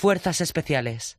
Fuerzas especiales.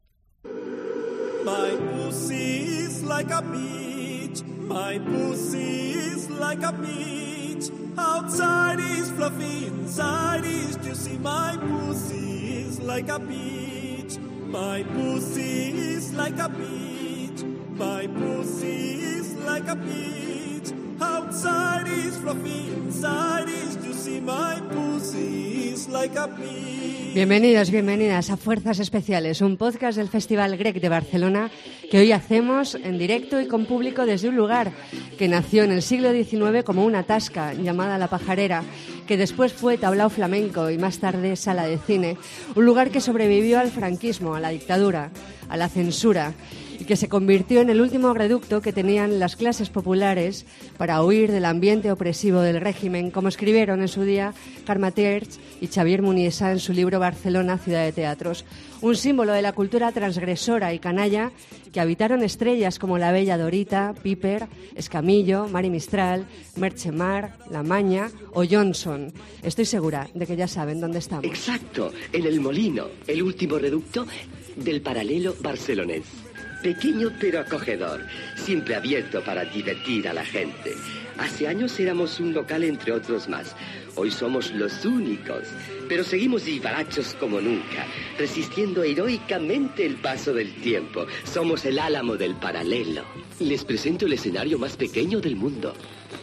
My pussy is like a beach. My pussy is like a beach. Outside is fluffy, inside is juicy. My pussy is like a beach. My pussy is like a beach. My pussy is like a beach. Outside is fluffy, inside is juicy. My pussy is like a beach. Bienvenidos, bienvenidas a Fuerzas Especiales, un podcast del Festival Grec de Barcelona que hoy hacemos en directo y con público desde un lugar que nació en el siglo XIX como una tasca llamada La Pajarera, que después fue tablao flamenco y más tarde sala de cine, un lugar que sobrevivió al franquismo, a la dictadura, a la censura, y que se convirtió en el último reducto que tenían las clases populares para huir del ambiente opresivo del régimen, como escribieron en su día Carme Terç y Xavier Muniesa en su libro Barcelona, ciudad de teatros. Un símbolo de la cultura transgresora y canalla que habitaron estrellas como la bella Dorita, Piper, Escamillo, Mari Mistral, Merche Mar, La Maña o Johnson. Estoy segura de que ya saben dónde estamos. Exacto, en el Molino, el último reducto del paralelo barcelonés. Pequeño pero acogedor, siempre abierto para divertir a la gente. Hace años éramos un local entre otros más. Hoy somos los únicos, pero seguimos vivarachos como nunca, resistiendo heroicamente el paso del tiempo. Somos el Álamo del paralelo. Les presento el escenario más pequeño del mundo.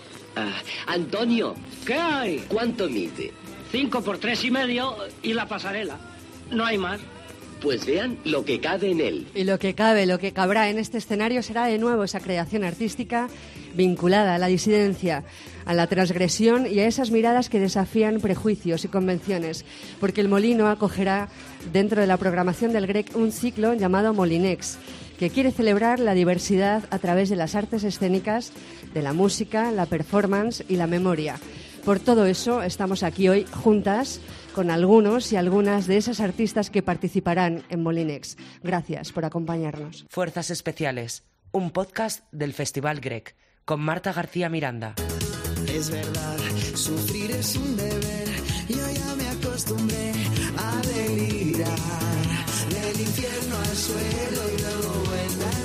Antonio, ¿qué hay? ¿Cuánto mide? 5 por 3,5 y la pasarela. No hay más. Pues vean lo que cabe en él. Y lo que cabe, lo que cabrá en este escenario será de nuevo esa creación artística vinculada a la disidencia, a la transgresión y a esas miradas que desafían prejuicios y convenciones, porque el Molino acogerá dentro de la programación del Grec un ciclo llamado Molinex, que quiere celebrar la diversidad a través de las artes escénicas, de la música, la performance y la memoria. Por todo eso estamos aquí hoy juntas con algunos y algunas de esas artistas que participarán en Molinex. Gracias por acompañarnos. Fuerzas Especiales, un podcast del Festival Grec, con Marta García Miranda. Es verdad, sufrir es un deber. Yo ya me acostumbré a delirar. Del infierno al suelo y luego vuelve a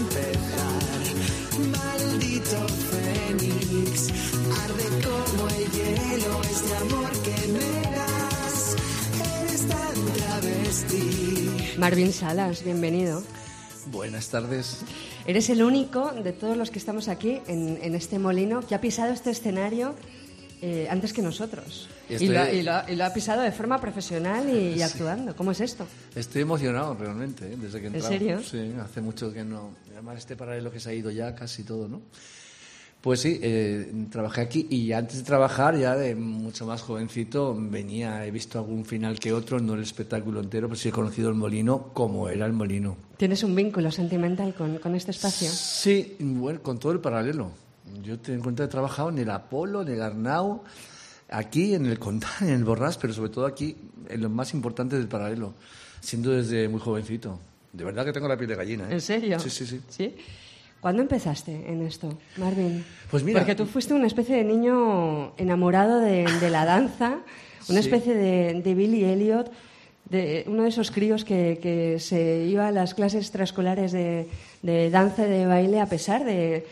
empezar. Maldito Fénix, arde como el hielo este amor que me das. Eres tan travesti. Marvin Salas, bienvenido. Buenas tardes. Eres el único de todos los que estamos aquí en este molino que ha pisado este escenario antes que nosotros. Y lo ha pisado de forma profesional y actuando. ¿Cómo es esto? Estoy emocionado realmente, desde que entramos. ¿En serio? Sí, hace mucho que no. Además, este paralelo que se ha ido ya casi todo, ¿no? Pues sí, trabajé aquí y antes de trabajar, ya de mucho más jovencito, he visto algún final que otro, no el espectáculo entero, pero sí he conocido el Molino como era el Molino. ¿Tienes un vínculo sentimental con este espacio? Sí, bueno, con todo el paralelo. Yo te encuentro que he trabajado en el Apolo, en el Arnau, aquí en el Condal, en el Borràs, pero sobre todo aquí, en lo más importante del paralelo, siendo desde muy jovencito. De verdad que tengo la piel de gallina, ¿eh? ¿En serio? Sí. ¿Sí? ¿Cuándo empezaste en esto, Marvin? Pues mira... Porque tú fuiste una especie de niño enamorado de la danza, una especie de Billy Elliot, de uno de esos críos que se iba a las clases extraescolares de danza y de baile a pesar de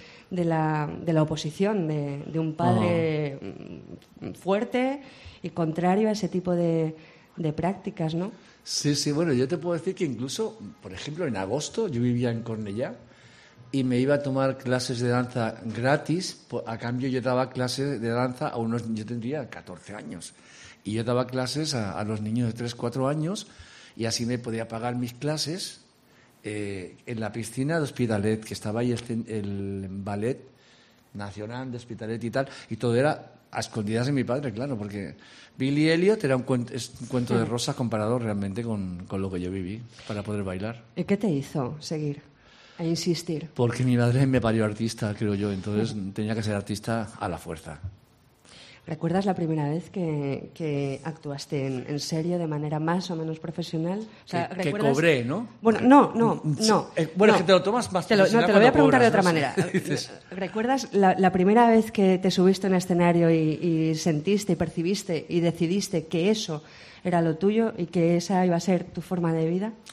la oposición de un padre fuerte y contrario a ese tipo de prácticas, ¿no? Sí, bueno, yo te puedo decir que incluso, por ejemplo, en agosto yo vivía en Cornellá y me iba a tomar clases de danza gratis. A cambio yo daba clases de danza yo tendría 14 años, y yo daba clases a los niños de 3, 4 años, y así me podía pagar mis clases en la piscina de Hospitalet, que estaba ahí el ballet nacional de Hospitalet y tal, y todo era a escondidas de mi padre, claro, porque Billy Elliot era un cuento de rosas comparado realmente con lo que yo viví para poder bailar. ¿Y qué te hizo seguir? A insistir. Porque mi madre me parió artista, creo yo, entonces tenía que ser artista a la fuerza. ¿Recuerdas la primera vez que actuaste en serio de manera más o menos profesional? O sea, que cobré, ¿no? Bueno, no. Bueno, es que te lo tomas más profesional. Te lo voy a preguntar de otra ¿no? manera. ¿Recuerdas la primera vez que te subiste a un escenario y sentiste y percibiste y decidiste que eso era lo tuyo y que esa iba a ser tu forma de vida?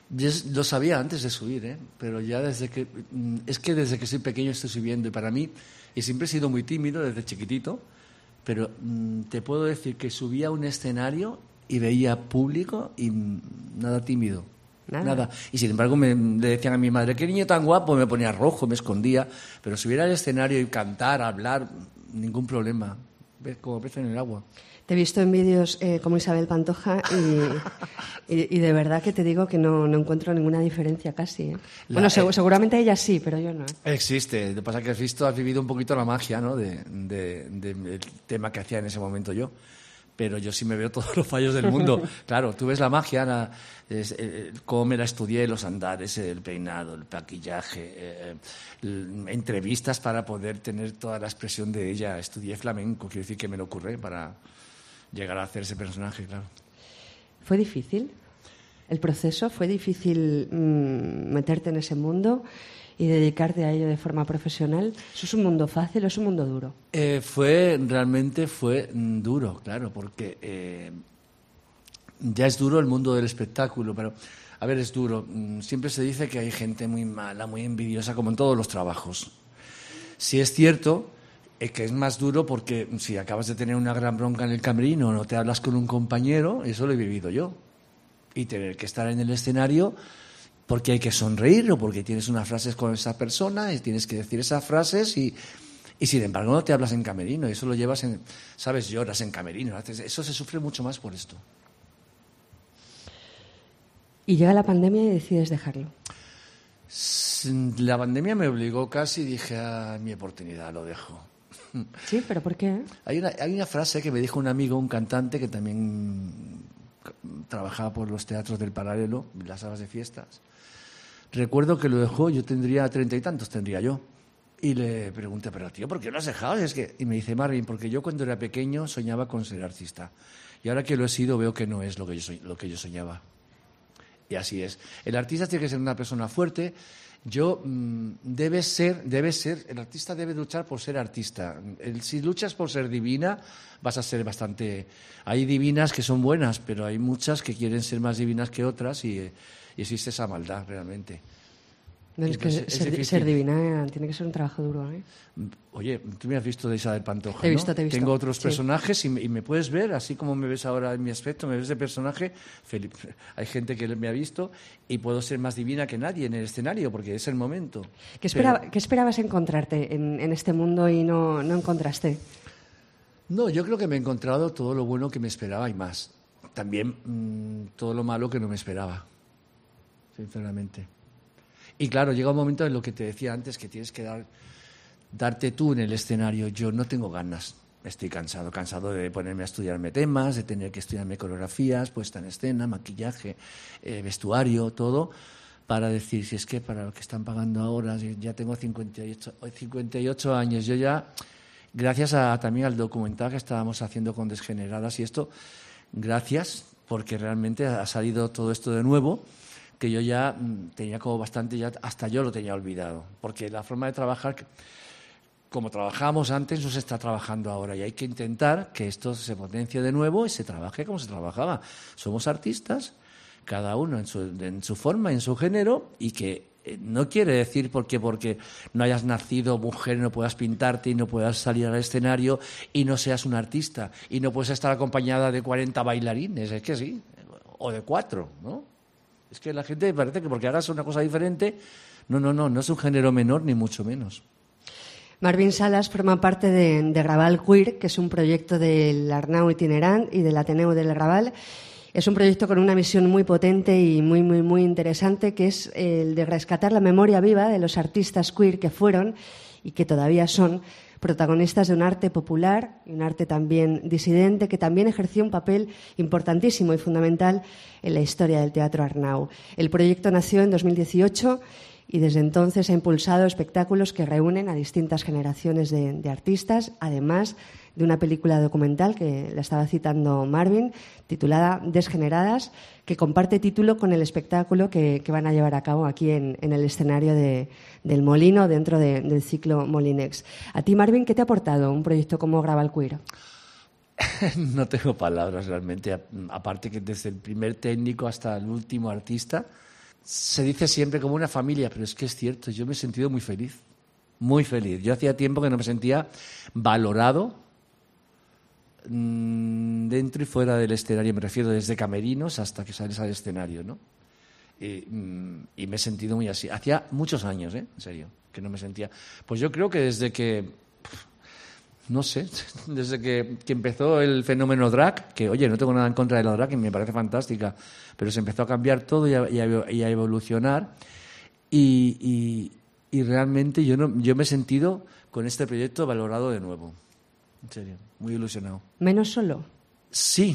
Yo lo sabía antes de subir, pero ya desde que soy pequeño estoy subiendo y para mí, y siempre he sido muy tímido desde chiquitito, pero te puedo decir que subía a un escenario y veía público y nada tímido. Nada. Y sin embargo le decían a mi madre, qué niño tan guapo, me ponía rojo, me escondía, pero subir al escenario y cantar, hablar, ningún problema, como pez en el agua. Te he visto en vídeos como Isabel Pantoja y de verdad que te digo que no encuentro ninguna diferencia casi. Bueno, seguramente ella sí, pero yo no. Existe. Lo que pasa es que has vivido un poquito la magia, ¿no? del tema que hacía en ese momento yo. Pero yo sí me veo todos los fallos del mundo. Claro, tú ves la magia, cómo me la estudié, los andares, el peinado, el maquillaje, entrevistas para poder tener toda la expresión de ella. Estudié flamenco, quiero decir que me lo ocurre para llegar a hacer ese personaje, claro. ¿Fue difícil el proceso? ¿Fue difícil meterte en ese mundo y dedicarte a ello de forma profesional? ¿Eso es un mundo fácil o es un mundo duro? Realmente fue duro, claro, porque ya es duro el mundo del espectáculo, pero, a ver, es duro. Siempre se dice que hay gente muy mala, muy envidiosa, como en todos los trabajos. Sí es cierto que es más duro porque si acabas de tener una gran bronca en el camerino, no te hablas con un compañero, eso lo he vivido yo. Y tener que estar en el escenario porque hay que sonreír o porque tienes unas frases con esa persona y tienes que decir esas frases y sin embargo no te hablas en camerino. Y eso lo llevas ¿sabes? Lloras en camerino. Eso se sufre mucho más por esto. Y llega la pandemia y decides dejarlo. La pandemia me obligó casi y dije, mi oportunidad, lo dejo. Sí, ¿pero por qué? Hay una frase que me dijo un amigo, un cantante que también trabajaba por los teatros del Paralelo, las salas de fiestas. Recuerdo que lo dejó, yo tendría 30 y tantos, tendría yo. Y le pregunté, pero tío, ¿por qué lo has dejado? Y me dice, Marvin, porque yo cuando era pequeño soñaba con ser artista. Y ahora que lo he sido veo que no es lo que yo soñaba. Y así es. El artista tiene que ser una persona fuerte. Debe ser, el artista debe luchar por ser artista. Si luchas por ser divina, vas a ser bastante... Hay divinas que son buenas, pero hay muchas que quieren ser más divinas que otras y existe esa maldad realmente. No, es que ser divina tiene que ser un trabajo duro, ¿eh? Oye, tú me has visto de Isabel Pantoja, Te he visto. Tengo otros sí. personajes y me puedes ver, así como me ves ahora en mi aspecto, me ves de personaje. Hay gente que me ha visto y puedo ser más divina que nadie en el escenario porque es el momento. ¿Qué esperabas encontrarte en este mundo y no encontraste? No, yo creo que me he encontrado todo lo bueno que me esperaba y más. También todo lo malo que no me esperaba, sinceramente. Y claro, llega un momento en lo que te decía antes, que tienes que darte tú en el escenario. Yo no tengo ganas, estoy cansado de ponerme a estudiarme temas, de tener que estudiarme coreografías, puesta en escena, maquillaje, vestuario, todo, para decir, si es que para lo que están pagando ahora, ya tengo 58 años, yo ya, gracias también al documental que estábamos haciendo con Desgeneradas y esto, gracias, porque realmente ha salido todo esto de nuevo, que yo ya tenía como bastante, ya hasta yo lo tenía olvidado, porque la forma de trabajar, como trabajábamos antes, no se está trabajando ahora y hay que intentar que esto se potencie de nuevo y se trabaje como se trabajaba. Somos artistas, cada uno en su forma, en su género, y que no quiere decir porque no hayas nacido mujer y no puedas pintarte y no puedas salir al escenario y no seas un artista y no puedes estar acompañada de 40 bailarines, es que sí, o de 4, ¿no? Es que la gente parece que porque hagas una cosa diferente, no es un género menor ni mucho menos. Marvin Salas forma parte de Raval Queer, que es un proyecto del Arnau Itinerant y del Ateneu del Raval. Es un proyecto con una misión muy potente y muy, muy, muy interesante, que es el de rescatar la memoria viva de los artistas queer que fueron y que todavía son protagonistas de un arte popular y un arte también disidente que también ejerció un papel importantísimo y fundamental en la historia del Teatro Arnau. El proyecto nació en 2018 y desde entonces ha impulsado espectáculos que reúnen a distintas generaciones de artistas, además de una película documental que la estaba citando Marvin, titulada Desgeneradas, que comparte título con el espectáculo que van a llevar a cabo aquí en el escenario del Molino, dentro del ciclo Molinex. A ti, Marvin, ¿qué te ha aportado un proyecto como Raval Queer? No tengo palabras realmente, aparte que desde el primer técnico hasta el último artista, se dice siempre como una familia, pero es que es cierto, yo me he sentido muy feliz, muy feliz. Yo hacía tiempo que no me sentía valorado dentro y fuera del escenario, me refiero desde camerinos hasta que sales al escenario, ¿no? Y me he sentido muy así. Hacía muchos años, en serio, que no me sentía. Pues yo creo que desde que, no sé, desde que empezó el fenómeno drag, que oye, no tengo nada en contra de la drag y me parece fantástica, pero se empezó a cambiar todo y a evolucionar y realmente yo me he sentido con este proyecto valorado de nuevo. En serio, muy ilusionado. ¿Menos solo? Sí,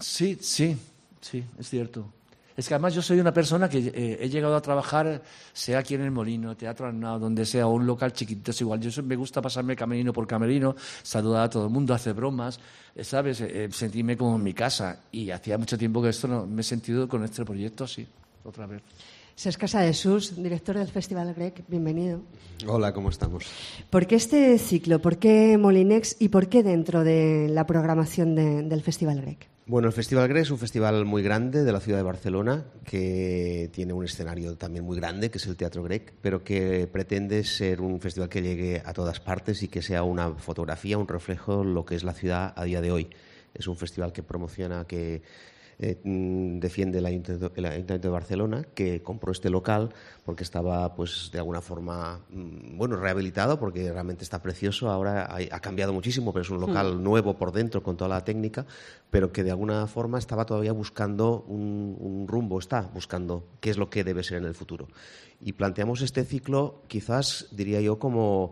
es cierto. Es que además yo soy una persona que he llegado a trabajar, sea aquí en el Molino, Teatro Arnao, donde sea, o un local chiquitito, es igual. Me gusta pasarme camerino por camerino, saludar a todo el mundo, hacer bromas, ¿sabes? Sentirme como en mi casa. Y hacía mucho tiempo que esto no me he sentido con este proyecto, sí, otra vez. Cesc Casadesús, director del Festival Grec, bienvenido. Hola, ¿cómo estamos? ¿Por qué este ciclo? ¿Por qué Molinex? ¿Y por qué dentro de la programación del Festival Grec? Bueno, el Festival Grec es un festival muy grande de la ciudad de Barcelona que tiene un escenario también muy grande, que es el Teatro Grec, pero que pretende ser un festival que llegue a todas partes y que sea una fotografía, un reflejo de lo que es la ciudad a día de hoy. Es un festival que promociona, que defiende el Ayuntamiento de Barcelona, que compró este local porque estaba, pues, de alguna forma, rehabilitado, porque realmente está precioso. Ahora ha cambiado muchísimo, pero es un local nuevo por dentro, con toda la técnica, pero que de alguna forma estaba todavía buscando un rumbo, está buscando qué es lo que debe ser en el futuro. Y planteamos este ciclo, quizás, diría yo, como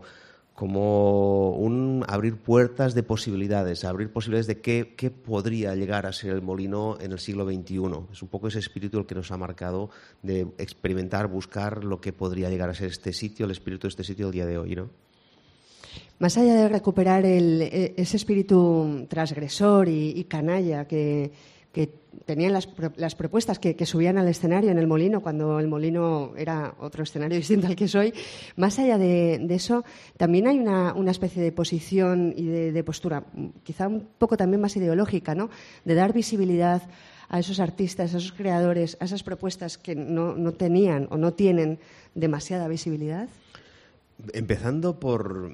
un abrir puertas de posibilidades, de qué podría llegar a ser el Molino en el siglo XXI. Es un poco ese espíritu el que nos ha marcado, de experimentar, buscar lo que podría llegar a ser este sitio, el espíritu de este sitio el día de hoy, ¿no? Más allá de recuperar ese espíritu transgresor y canalla que tenían las propuestas que subían al escenario en el Molino, cuando el Molino era otro escenario distinto al que soy, más allá de eso, también hay una especie de posición y de postura, quizá un poco también más ideológica, ¿no?, de dar visibilidad a esos artistas, a esos creadores, a esas propuestas que no tenían o no tienen demasiada visibilidad. Empezando por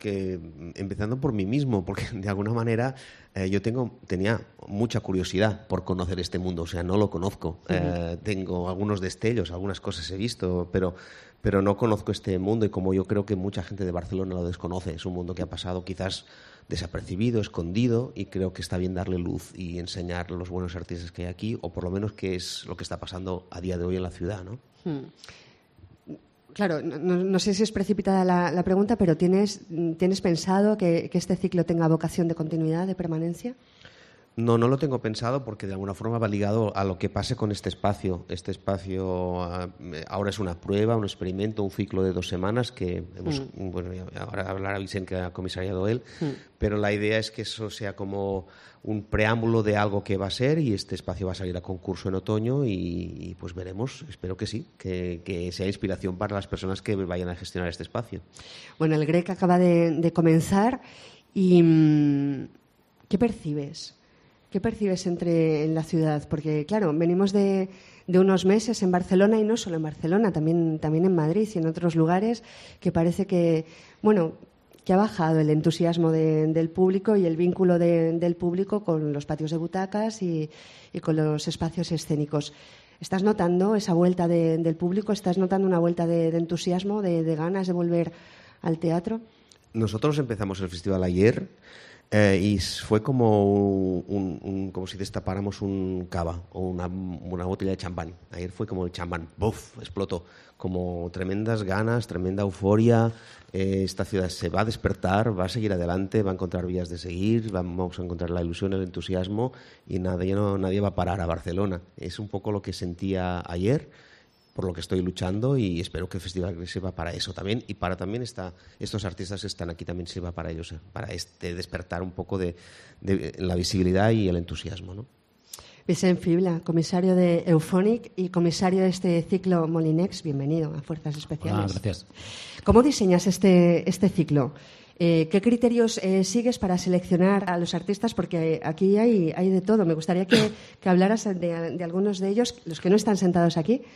mí mismo, porque de alguna manera yo tenía mucha curiosidad por conocer este mundo, o sea, no lo conozco. Tengo algunos destellos, algunas cosas he visto, pero no conozco este mundo, y como yo creo que mucha gente de Barcelona lo desconoce, es un mundo que ha pasado quizás desapercibido, escondido, y creo que está bien darle luz y enseñar los buenos artistas que hay aquí, o por lo menos qué es lo que está pasando a día de hoy en la ciudad, ¿no? Claro, no sé si es precipitada la pregunta, pero ¿tienes pensado que este ciclo tenga vocación de continuidad, de permanencia? No lo tengo pensado, porque de alguna forma va ligado a lo que pase con este espacio. Este espacio ahora es una prueba, un experimento, un ciclo de 2 semanas que ahora hablará Vicente, que ha comisariado él, pero la idea es que eso sea como un preámbulo de algo que va a ser, y este espacio va a salir a concurso en otoño y pues veremos, espero que sí, que sea inspiración para las personas que vayan a gestionar este espacio. Bueno, el Grec acaba de comenzar y ¿qué percibes? ¿Qué percibes en la ciudad? Porque, claro, venimos de unos meses en Barcelona, y no solo en Barcelona, también en Madrid y en otros lugares, que parece que ha bajado el entusiasmo del público y el vínculo del público con los patios de butacas y con los espacios escénicos. ¿Estás notando esa vuelta del público? ¿Estás notando una vuelta de entusiasmo, de ganas de volver al teatro? Nosotros empezamos el festival ayer. Y fue como como si destapáramos un cava o una botella de champán. Ayer fue como el champán, ¡buf!, explotó. Como tremendas ganas, tremenda euforia. Esta ciudad se va a despertar, va a seguir adelante, va a encontrar vías de seguir, vamos a encontrar la ilusión, el entusiasmo, y nadie va a parar a Barcelona. Es un poco lo que sentía ayer, por lo que estoy luchando, y espero que el Festival sirva para eso también, y para también estos artistas que están aquí también sirva para ellos, para despertar un poco de la visibilidad y el entusiasmo, ¿no? Vicent Fibla, comisario de Euphonic y comisario de este ciclo Molinex, bienvenido a Fuerzas Especiales. Hola, gracias. ¿Cómo diseñas este ciclo? ¿Qué criterios sigues para seleccionar a los artistas? Porque aquí hay de todo. Me gustaría que hablaras de algunos de ellos, los que no están sentados aquí,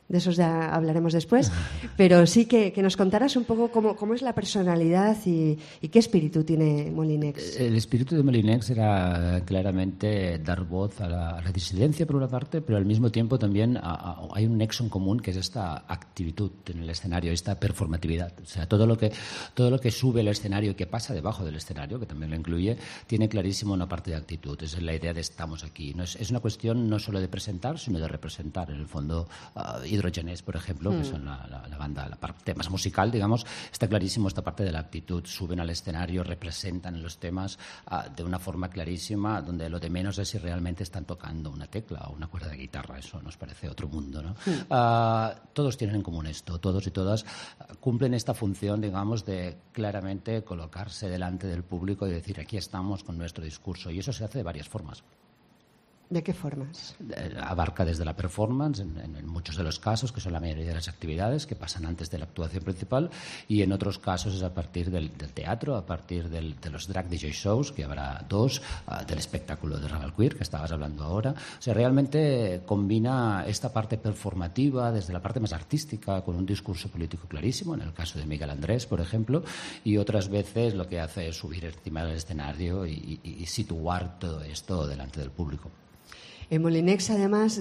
de esos ya hablaremos después, pero sí que nos contaras un poco cómo es la personalidad y qué espíritu tiene Molinex. El espíritu de Molinex era claramente dar voz a la disidencia, por una parte, pero al mismo tiempo también hay un nexo en común, que es esta actitud en el escenario, esta performatividad. O sea, todo lo que sube al escenario y que pasa debajo del escenario, que también lo incluye, tiene clarísimo una parte de actitud. Es la idea de estamos aquí. No es una cuestión no solo de presentar, sino de representar. En el fondo, Hydrogenés, por ejemplo, que son la banda, la parte más musical, digamos, está clarísimo esta parte de la actitud. Suben al escenario, representan los temas de una forma clarísima, donde lo de menos es si realmente están tocando una tecla o una cuerda de guitarra. Eso nos parece otro mundo, ¿no? Todos tienen en común esto, todos y todas cumplen esta función, digamos, de claramente colocarse delante del público y decir, aquí estamos con nuestro discurso. Y eso se hace de varias formas. ¿De qué formas? Abarca desde la performance, en muchos de los casos, que son la mayoría de las actividades que pasan antes de la actuación principal, y en otros casos es a partir del teatro, a partir de los drag DJ shows, que habrá 2, del espectáculo de Raval Queer, que estabas hablando ahora. O sea, realmente combina esta parte performativa desde la parte más artística, con un discurso político clarísimo, en el caso de Miguel Andrés, por ejemplo, y otras veces lo que hace es subir encima del escenario y situar todo esto delante del público. En Molinex, además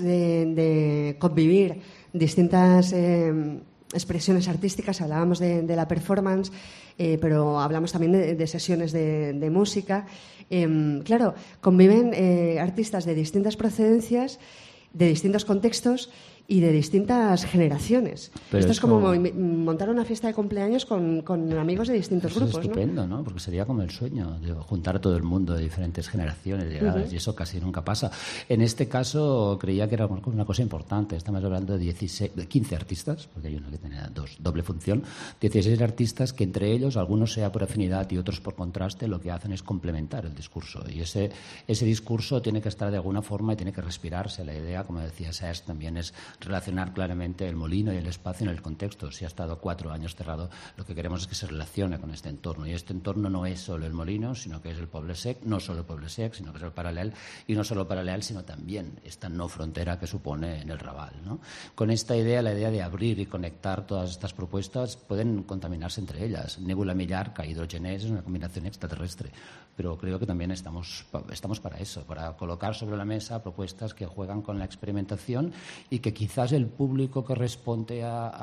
de convivir distintas expresiones artísticas, hablábamos de la performance, pero hablamos también de sesiones de música. Claro, conviven artistas de distintas procedencias, de distintos contextos y de distintas generaciones. Pero esto es como montar una fiesta de cumpleaños con amigos de distintos grupos, es estupendo, ¿no? Porque sería como el sueño de juntar a todo el mundo de diferentes generaciones y edades, y eso casi nunca pasa. En este caso creía que era una cosa importante. Estamos hablando de 15 artistas, porque hay uno que tenía doble función, 16 artistas que entre ellos, algunos sea por afinidad y otros por contraste, lo que hacen es complementar el discurso. Y ese discurso tiene que estar de alguna forma y tiene que respirarse. La idea, como decía Serge, también es relacionar claramente el molino y el espacio en el contexto. Si ha estado 4 años cerrado, lo que queremos es que se relacione con este entorno. Y este entorno no es solo el molino, sino que es el Poble Sec, no solo el Poble Sec, sino que es el Paral·lel, y no solo el Paral·lel, sino también esta no frontera que supone en el Raval, ¿no? Con esta idea, la idea de abrir y conectar todas estas propuestas, pueden contaminarse entre ellas. Nébula Millarca y Hydrogenés es una combinación extraterrestre, pero creo que también estamos para eso, para colocar sobre la mesa propuestas que juegan con la experimentación y que quizás el público que responde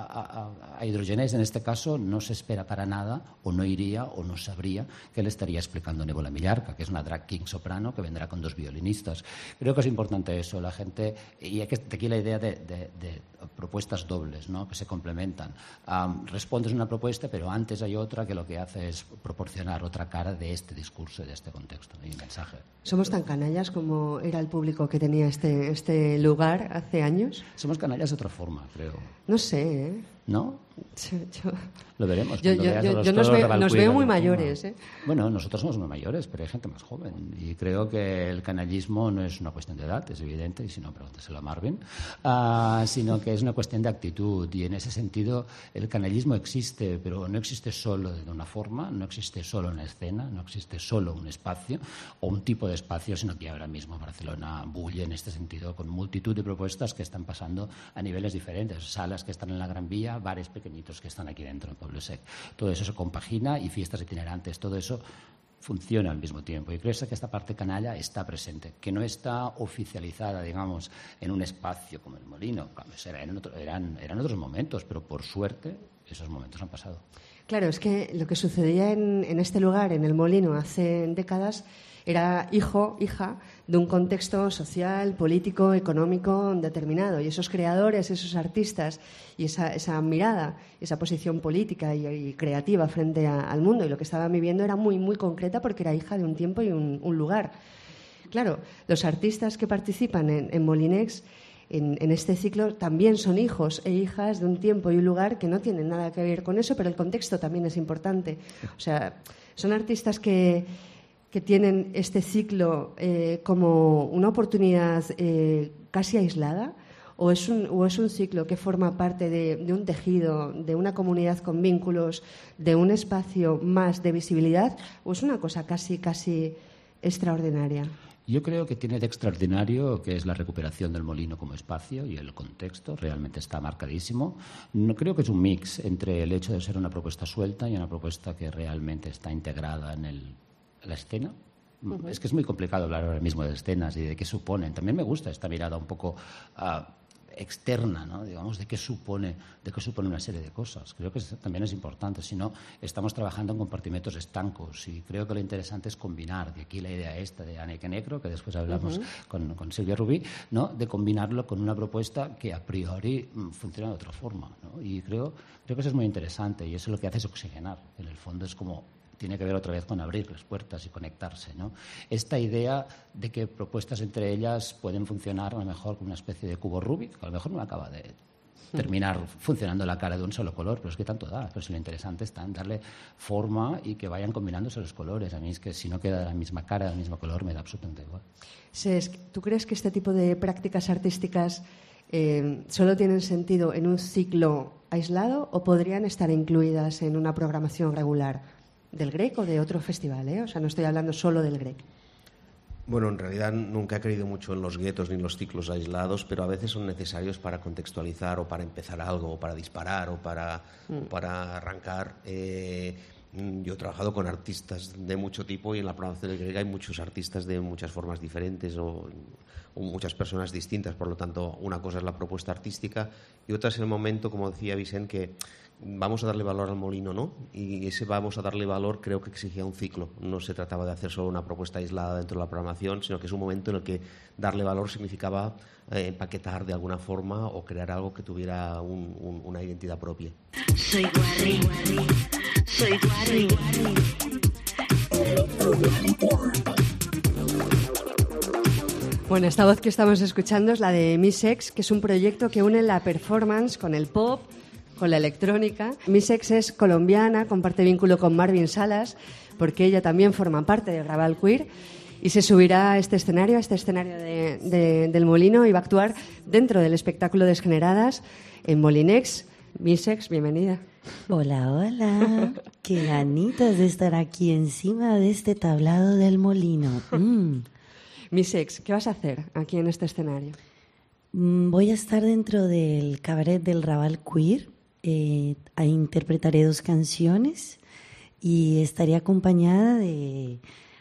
a Hydrogenés, en este caso, no se espera para nada, o no iría, o no sabría que le estaría explicando Nébula Millarca, que es una drag king soprano que vendrá con 2 violinistas. Creo que es importante eso, la gente, y aquí la idea de propuestas dobles, ¿no?, que se complementan. Respondes a una propuesta, pero antes hay otra que lo que hace es proporcionar otra cara de este discurso y de este contexto y mensaje. ¿Somos tan canallas como era el público que tenía este lugar hace años? Somos canallas de otra forma, creo. No sé, ¿eh? ¿No? Yo lo veremos. Yo nos veo muy mayores, ¿eh? Bueno, nosotros somos muy mayores, pero hay gente más joven. Y creo que el canallismo no es una cuestión de edad, es evidente, y si no, pregúntaselo a Marvin, sino que es una cuestión de actitud. Y en ese sentido, el canallismo existe, pero no existe solo de una forma, no existe solo una escena, no existe solo un espacio o un tipo de espacio, sino que ahora mismo Barcelona bulle en este sentido con multitud de propuestas que están pasando a niveles diferentes. Salas que están en la Gran Vía, bares pequeñitos que están aquí dentro en Poble Sec. Todo eso se compagina y fiestas itinerantes, todo eso funciona al mismo tiempo. Y creo que esta parte canalla está presente, que no está oficializada, digamos, en un espacio como el Molino. Eran otros momentos, pero por suerte esos momentos han pasado. Claro, es que lo que sucedía en este lugar, en el Molino, hace décadas, era hija de un contexto social, político, económico determinado. Y esos creadores, esos artistas y esa mirada, esa posición política y creativa frente al mundo y lo que estaban viviendo era muy, muy concreta porque era hija de un tiempo y un lugar. Claro, los artistas que participan en Molinex en este ciclo también son hijos e hijas de un tiempo y un lugar que no tienen nada que ver con eso, pero el contexto también es importante. O sea, son artistas que tienen este ciclo como una oportunidad casi aislada, o es un ciclo que forma parte de un tejido, de una comunidad con vínculos, de un espacio más de visibilidad, o es una cosa casi extraordinaria. Yo creo que tiene de extraordinario que es la recuperación del molino como espacio y el contexto, realmente está marcadísimo. No, creo que es un mix entre el hecho de ser una propuesta suelta y una propuesta que realmente está integrada en la escena. Uh-huh. Es que es muy complicado hablar ahora mismo de escenas y de qué suponen. También me gusta esta mirada un poco externa, ¿no? Digamos, de qué supone una serie de cosas. Creo que también es importante, si no, estamos trabajando en compartimentos estancos y creo que lo interesante es combinar, de aquí la idea esta de Anneke Necro, que después hablamos con Silvia Rubí, ¿no? De combinarlo con una propuesta que a priori funciona de otra forma, ¿no? Y creo que eso es muy interesante y eso lo que hace es oxigenar. En el fondo es como tiene que ver otra vez con abrir las puertas y conectarse, ¿no? Esta idea de que propuestas entre ellas pueden funcionar a lo mejor como una especie de cubo Rubik, que a lo mejor no acaba de terminar funcionando la cara de un solo color, pero es que tanto da. Pero si lo interesante está en darle forma y que vayan combinándose los colores. A mí es que si no queda la misma cara, del mismo color, me da absolutamente igual. ¿Tú crees que este tipo de prácticas artísticas solo tienen sentido en un ciclo aislado o podrían estar incluidas en una programación regular del Grec o de otro festival, ¿eh? O sea, no estoy hablando solo del Grec. Bueno, en realidad nunca he creído mucho en los guetos ni en los ciclos aislados, pero a veces son necesarios para contextualizar o para empezar algo, o para disparar o para arrancar. Yo he trabajado con artistas de mucho tipo y en la programación del Grec hay muchos artistas de muchas formas diferentes o muchas personas distintas. Por lo tanto, una cosa es la propuesta artística y otra es el momento, como decía Vicent, que vamos a darle valor al molino, ¿no? Y ese vamos a darle valor creo que exigía un ciclo. No se trataba de hacer solo una propuesta aislada dentro de la programación, sino que es un momento en el que darle valor significaba empaquetar de alguna forma o crear algo que tuviera una identidad propia. Soy Guarri, soy Guarri. Bueno, esta voz que estamos escuchando es la de Misex, que es un proyecto que une la performance con el pop, con la electrónica. Misex es colombiana, comparte vínculo con Marvin Salas, porque ella también forma parte de Raval Queer y se subirá a este escenario del Molino y va a actuar dentro del espectáculo Desgeneradas en Molinex. Misex, bienvenida. Hola, hola. Qué ganitas de estar aquí encima de este tablado del Molino. Misex, ¿qué vas a hacer aquí en este escenario? Voy a estar dentro del cabaret del Raval Queer. Interpretaré 2 canciones y estaré acompañada de...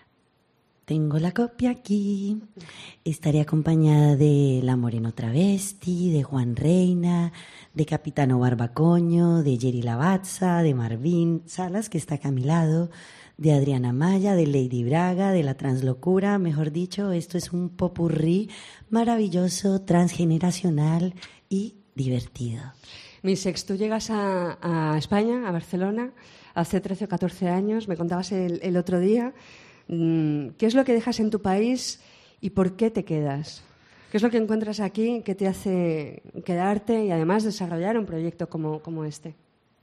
Tengo la copia aquí. Estaré acompañada de La Moreno Travesti, de Juan Reina, de Capitano Barbacoño, de Jerry Lavazza, de Marvin Salas, que está acá a mi lado, de Adriana Maya, de Lady Braga, de La Translocura. Mejor dicho, esto es un popurrí maravilloso, transgeneracional y divertido. Misex, tú llegas a España, a Barcelona, hace 13 o 14 años, me contabas el otro día. ¿Qué es lo que dejas en tu país y por qué te quedas? ¿Qué es lo que encuentras aquí que te hace quedarte y además desarrollar un proyecto como este?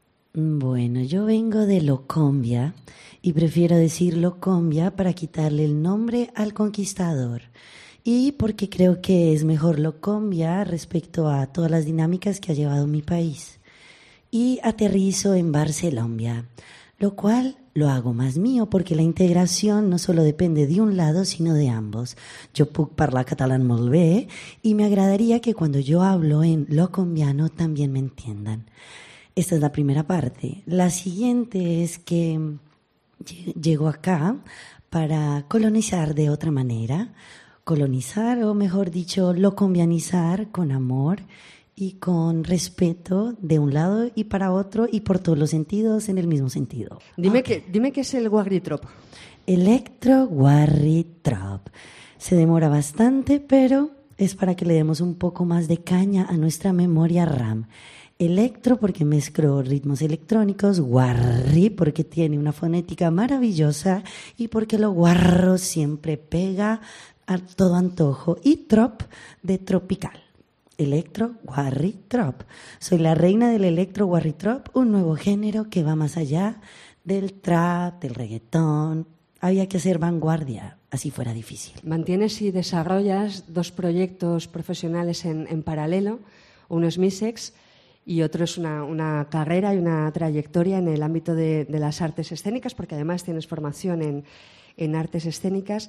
Bueno, yo vengo de Locombia y prefiero decir Locombia para quitarle el nombre al conquistador. Y porque creo que es mejor Locombia respecto a todas las dinámicas que ha llevado mi país. Y aterrizo en Barcelombia, lo cual lo hago más mío porque la integración no solo depende de un lado, sino de ambos. Jo puc parlar catalán molt bé y me agradaría que cuando yo hablo en locombiano también me entiendan. Esta es la primera parte. La siguiente es que llego acá para colonizar de otra manera. Colonizar, o mejor dicho, locombianizar con amor y con respeto de un lado y para otro y por todos los sentidos en el mismo sentido. Dime qué es el Guarritrop. Electro Guarritrop. Se demora bastante, pero es para que le demos un poco más de caña a nuestra memoria RAM. Electro porque mezclo ritmos electrónicos, guarri porque tiene una fonética maravillosa y porque lo guarro siempre pega a todo antojo, y trop de tropical. Electro Guarri Trop. Soy la reina del Electro Guarri Trop, un nuevo género que va más allá del trap, del reggaetón. Había que hacer vanguardia, así fuera difícil. Mantienes y desarrollas 2 proyectos profesionales en paralelo. Uno es Misex y otro es una carrera y una trayectoria en el ámbito de las artes escénicas, porque además tienes formación en artes escénicas.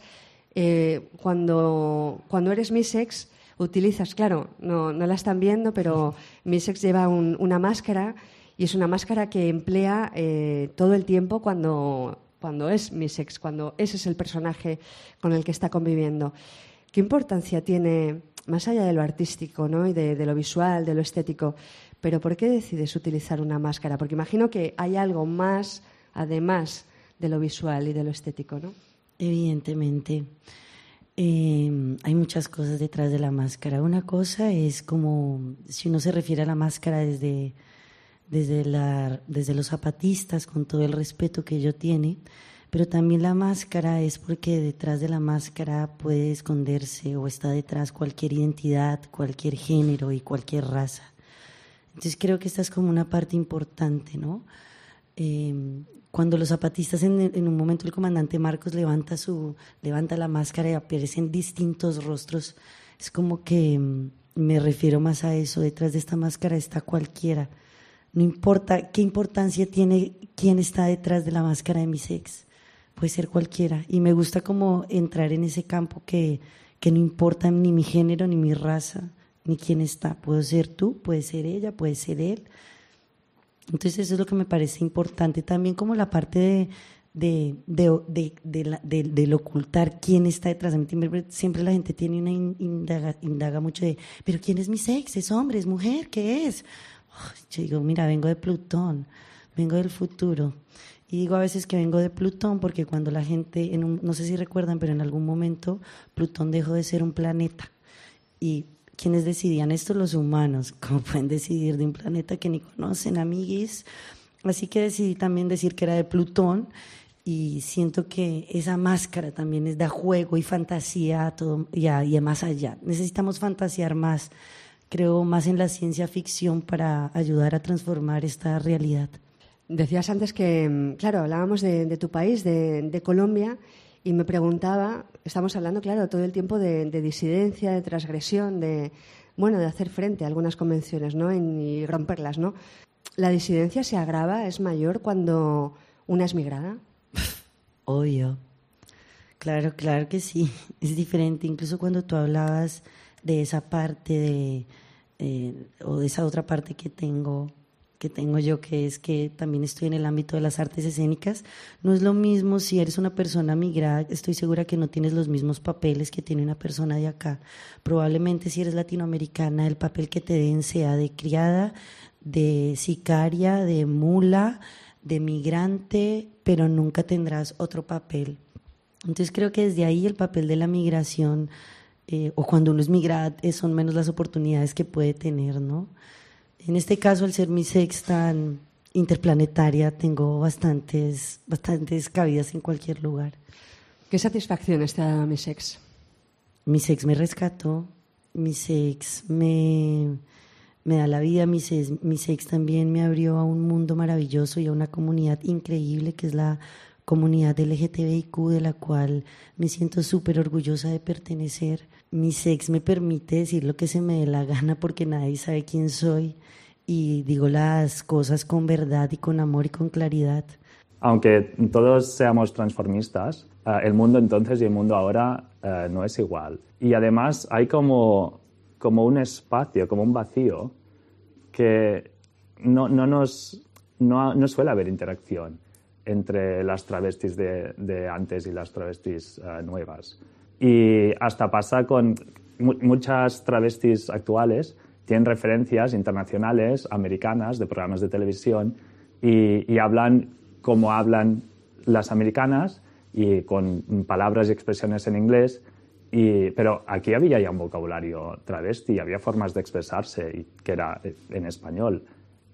Cuando eres Misex, utilizas, claro, no la están viendo, pero Misex lleva una máscara y es una máscara que emplea todo el tiempo cuando es Misex, cuando ese es el personaje con el que está conviviendo. ¿Qué importancia tiene, más allá de lo artístico, ¿no? Y de lo visual, de lo estético, pero por qué decides utilizar una máscara? Porque imagino que hay algo más, además de lo visual y de lo estético, ¿no? Evidentemente. Hay muchas cosas detrás de la máscara. Una cosa es como, si uno se refiere a la máscara desde los zapatistas, con todo el respeto que ello tiene, pero también la máscara es porque detrás de la máscara puede esconderse o está detrás cualquier identidad, cualquier género y cualquier raza. Entonces creo que esta es como una parte importante, ¿no? Cuando los zapatistas, en un momento el comandante Marcos levanta la máscara y aparecen distintos rostros, es como que me refiero más a eso. Detrás de esta máscara está cualquiera. No importa qué importancia tiene quién está detrás de la máscara de Misex, puede ser cualquiera. Y me gusta como entrar en ese campo que no importa ni mi género, ni mi raza, ni quién está. Puedo ser tú, puede ser ella, puede ser él. Entonces eso es lo que me parece importante. También como la parte del ocultar quién está detrás. Siempre la gente tiene indaga mucho de, pero ¿quién es Misex? ¿Es hombre? ¿Es mujer? ¿Qué es? Yo digo, mira, vengo de Plutón, vengo del futuro. Y digo a veces que vengo de Plutón porque cuando la gente, no sé si recuerdan, pero en algún momento Plutón dejó de ser un planeta. Y ¿quiénes decidían esto? Los humanos. ¿Cómo pueden decidir de un planeta que ni conocen, amiguis? Así que decidí también decir que era de Plutón, y siento que esa máscara también da juego y fantasía a todo, y a más allá. Necesitamos fantasear más, creo más en la ciencia ficción para ayudar a transformar esta realidad. Decías antes que, claro, hablábamos de tu país, de Colombia, y me preguntaba, estamos hablando, claro, todo el tiempo de disidencia, de transgresión, de hacer frente a algunas convenciones, ¿no? Y romperlas, ¿no? ¿La disidencia se agrava, es mayor cuando una es migrada? Obvio. Claro que sí. Es diferente. Incluso cuando tú hablabas de esa parte o de esa otra parte que tengo yo, que es que también estoy en el ámbito de las artes escénicas, no es lo mismo si eres una persona migrada. Estoy segura que no tienes los mismos papeles que tiene una persona de acá. Probablemente si eres latinoamericana, el papel que te den sea de criada, de sicaria, de mula, de migrante, pero nunca tendrás otro papel. Entonces creo que desde ahí el papel de la migración, o cuando uno es migrada, son menos las oportunidades que puede tener, ¿no? En este caso, al ser Misex tan interplanetaria, tengo bastantes cabidas en cualquier lugar. ¿Qué satisfacciones te da Misex? Misex me rescató, Misex me da la vida, Misex también me abrió a un mundo maravilloso y a una comunidad increíble que es la comunidad LGTBIQ, de la cual me siento súper orgullosa de pertenecer. Misex me permite decir lo que se me dé la gana porque nadie sabe quién soy y digo las cosas con verdad y con amor y con claridad. Aunque todos seamos transformistas, el mundo entonces y el mundo ahora no es igual. Y además hay como un espacio, como un vacío, que no suele haber interacción entre las travestis de antes y las travestis nuevas. Y hasta pasa con muchas travestis actuales, tienen referencias internacionales, americanas, de programas de televisión, y hablan como hablan las americanas y con palabras y expresiones en inglés, pero aquí había ya un vocabulario travesti, había formas de expresarse que era en español,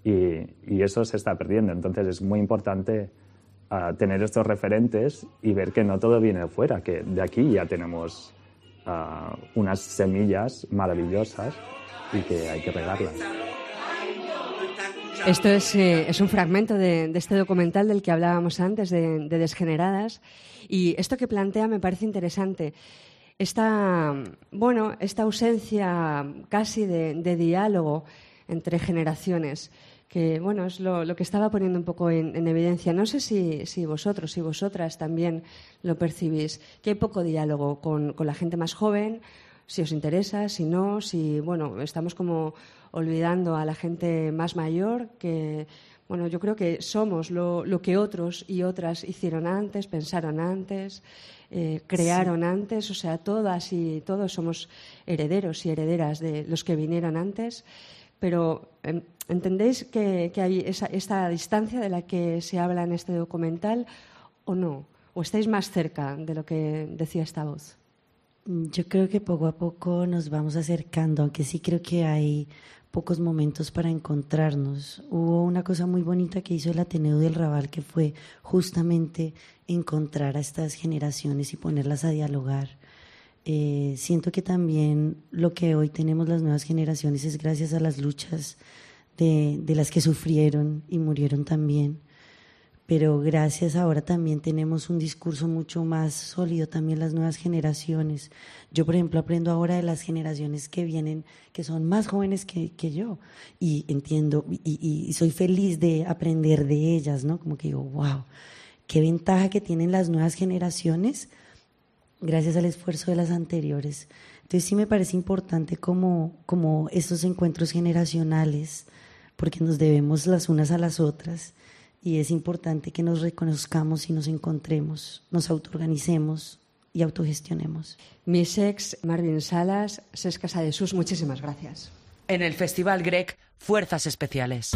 y eso se está perdiendo. Entonces es muy importante tener estos referentes y ver que no todo viene de fuera, que de aquí ya tenemos unas semillas maravillosas y que hay que regarlas. Esto es un fragmento de este documental del que hablábamos antes, de Desgeneradas, y esto que plantea me parece interesante. Esta ausencia casi de diálogo entre generaciones, que bueno, es lo que estaba poniendo un poco en evidencia. No sé si vosotros, si vosotras también lo percibís, que hay poco diálogo con la gente más joven, si os interesa, si no, si bueno, estamos como olvidando a la gente más mayor, que bueno, yo creo que somos lo que otros y otras hicieron antes, pensaron antes, crearon antes, o sea, todas y todos somos herederos y herederas de los que vinieron antes, pero ¿entendéis que hay esta distancia de la que se habla en este documental o no? ¿O estáis más cerca de lo que decía esta voz? Yo creo que poco a poco nos vamos acercando, aunque sí creo que hay pocos momentos para encontrarnos. Hubo una cosa muy bonita que hizo el Ateneo del Raval, que fue justamente encontrar a estas generaciones y ponerlas a dialogar. Siento que también lo que hoy tenemos las nuevas generaciones es gracias a las luchas de las que sufrieron y murieron también. Pero gracias ahora también tenemos un discurso mucho más sólido, también las nuevas generaciones. Yo, por ejemplo, aprendo ahora de las generaciones que vienen, que son más jóvenes que yo, y entiendo, y soy feliz de aprender de ellas, ¿no? Como que digo, wow, qué ventaja que tienen las nuevas generaciones gracias al esfuerzo de las anteriores. Entonces sí me parece importante como estos encuentros generacionales, porque nos debemos las unas a las otras. Y es importante que nos reconozcamos y nos encontremos, nos autoorganicemos y autogestionemos. Mis ex, Marvin Salas, Cesc Casadesús, muchísimas gracias. En el Festival Grec, Fuerzas Especiales.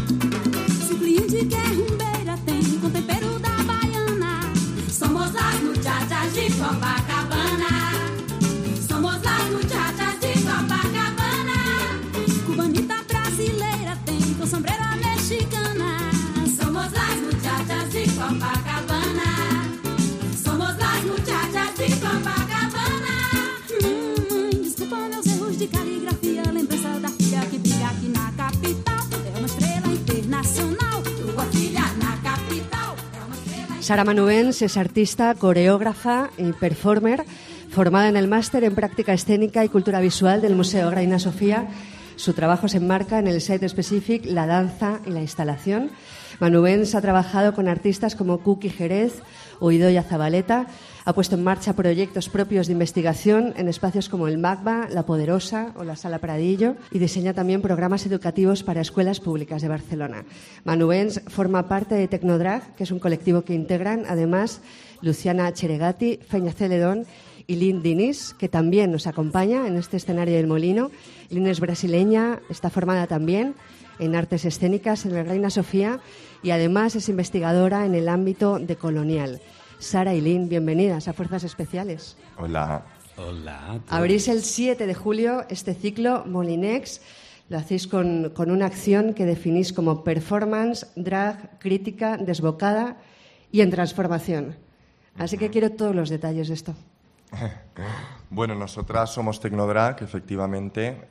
Somos las muchachas de Copacabana. Somos las muchachas de Copacabana. Cubanita brasileira tem com sombreira mexicana. Somos las muchachas de Copacabana. Somos las muchachas de Copacabana. Mãe, desculpa meus erros de caligrafia. Lembrança da filha que vive aqui na capital. É uma estrela internacional. Tua filha na capital. Sara Manubens es artista, coreógrafa y performer, formada en el máster en práctica escénica y cultura visual del Museo Reina Sofía. Su trabajo se enmarca en el site específic, la danza y la instalación. Manubens ha trabajado con artistas como Cookie Jerez o Idoia Zabaleta. Ha puesto en marcha proyectos propios de investigación en espacios como el MACBA, La Poderosa o la Sala Pradillo, y diseña también programas educativos para escuelas públicas de Barcelona. Manubens forma parte de Tecnodrag, que es un colectivo que integran además Luciana Cheregati, Feña Celedón y Lynn Diniz, que también nos acompaña en este escenario del Molino. Lynn es brasileña, está formada también en artes escénicas en el Reina Sofía y además es investigadora en el ámbito decolonial. Sara y Lynn, bienvenidas a Fuerzas Especiales. Hola. Hola. Abrís el 7 de julio este ciclo Molinex. Lo hacéis con una acción que definís como performance, drag, crítica, desbocada y en transformación. Así que quiero todos los detalles de esto. Bueno, nosotras somos Tecnodrag, efectivamente,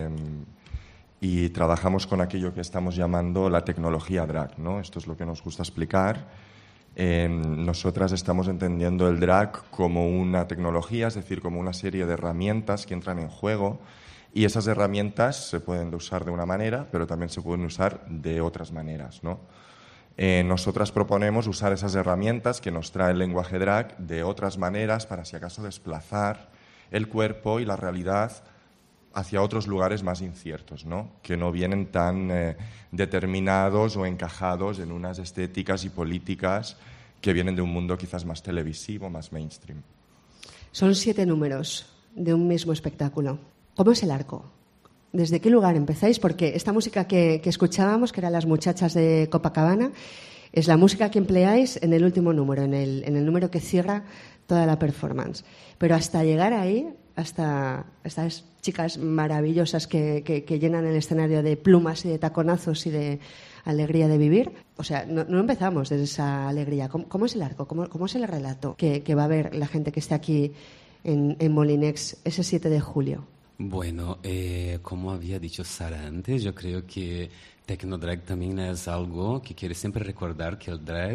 y trabajamos con aquello que estamos llamando la tecnología drag, ¿no? Esto es lo que nos gusta explicar. Nosotras estamos entendiendo el drag como una tecnología, es decir, como una serie de herramientas que entran en juego, y esas herramientas se pueden usar de una manera, pero también se pueden usar de otras maneras, ¿no? Nosotras proponemos usar esas herramientas que nos trae el lenguaje drag de otras maneras para, si acaso, desplazar el cuerpo y la realidad hacia otros lugares más inciertos, ¿no? Que no vienen tan determinados o encajados en unas estéticas y políticas que vienen de un mundo quizás más televisivo, más mainstream. Son 7 números de un mismo espectáculo. ¿Cómo es el arco? ¿Desde qué lugar empezáis? Porque esta música que escuchábamos, que eran las muchachas de Copacabana, es la música que empleáis en el último número, en el número que cierra toda la performance. Pero hasta llegar ahí, hasta estas chicas maravillosas que llenan el escenario de plumas y de taconazos y de alegría de vivir, o sea, no empezamos desde esa alegría. ¿Cómo es el arco? ¿Cómo es el relato que va a ver la gente que esté aquí en Molinex ese 7 de julio? Bueno, como había dicho Sara antes, yo creo que Tecnodrag también es algo que quiere siempre recordar que el drag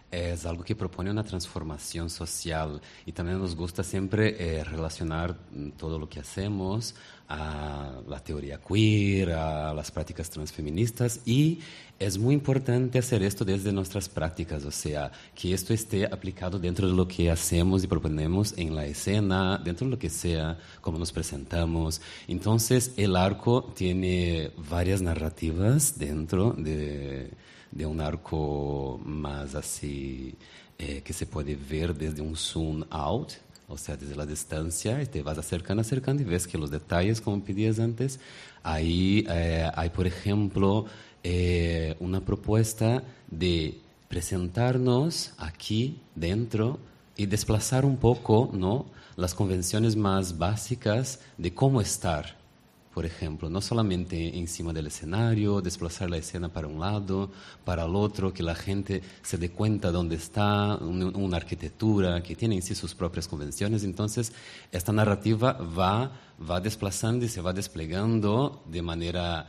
es algo que propone una transformación social y también nos gusta siempre relacionar todo lo que hacemos a la teoría queer, a las prácticas transfeministas, y es muy importante hacer esto desde nuestras prácticas, o sea, que esto esté aplicado dentro de lo que hacemos y proponemos en la escena, dentro de lo que sea, cómo nos presentamos. Entonces, el arco tiene varias narrativas dentro de un arco más así, que se puede ver desde un zoom out, o sea, desde la distancia, y te vas acercando y ves que los detalles, como pedías antes, ahí hay, por ejemplo, una propuesta de presentarnos aquí dentro y desplazar un poco, ¿no?, las convenciones más básicas de cómo estar. Por ejemplo, no solamente encima del escenario, desplazar la escena para un lado, para el otro, que la gente se dé cuenta dónde está, una arquitectura que tiene en sí sus propias convenciones. Entonces, esta narrativa va desplazando y se va desplegando de manera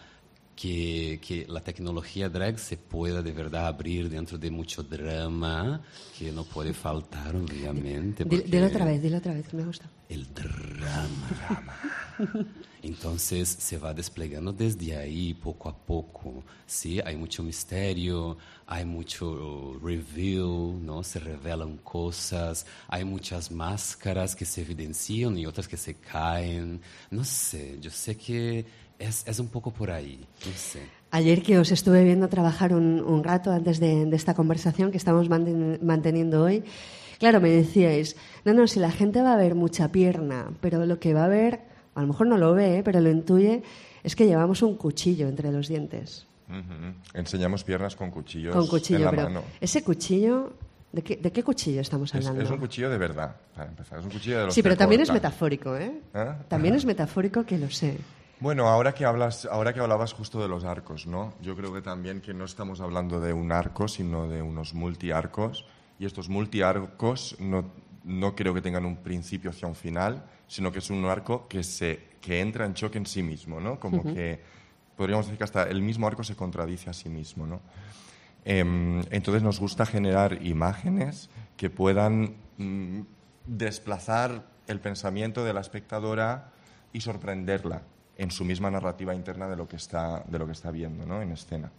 que la tecnología drag se pueda de verdad abrir dentro de mucho drama, que no puede faltar, obviamente. Dilo otra vez, que me gusta. El drama. Entonces se va desplegando desde ahí poco a poco, ¿sí? Hay mucho misterio, hay mucho reveal, ¿no? Se revelan cosas, hay muchas máscaras que se evidencian y otras que se caen. No sé, yo sé que es un poco por ahí, no sé. Ayer que os estuve viendo trabajar un rato antes de esta conversación que estamos manteniendo hoy, claro, me decíais, no, si la gente va a ver mucha pierna, pero lo que va a ver, a lo mejor no lo ve, pero lo intuye, es que llevamos un cuchillo entre los dientes. Enseñamos piernas con cuchillos en la mano. Ese cuchillo, ¿de qué cuchillo estamos hablando? Es un cuchillo de verdad, para empezar. Es un cuchillo de los sí, pero que también cortan. Es metafórico, ¿eh? ¿Ah? También es metafórico, que lo sé. Bueno, ahora que hablabas justo de los arcos, ¿no? Yo creo que también que no estamos hablando de un arco, sino de unos multiarcos. Y estos multiarcos no creo que tengan un principio hacia un final, sino que es un arco que entra en choque en sí mismo, ¿no? Como que podríamos decir que hasta el mismo arco se contradice a sí mismo, ¿no? Entonces nos gusta generar imágenes que puedan desplazar el pensamiento de la espectadora y sorprenderla en su misma narrativa interna de lo que está viendo, ¿no?, en escena.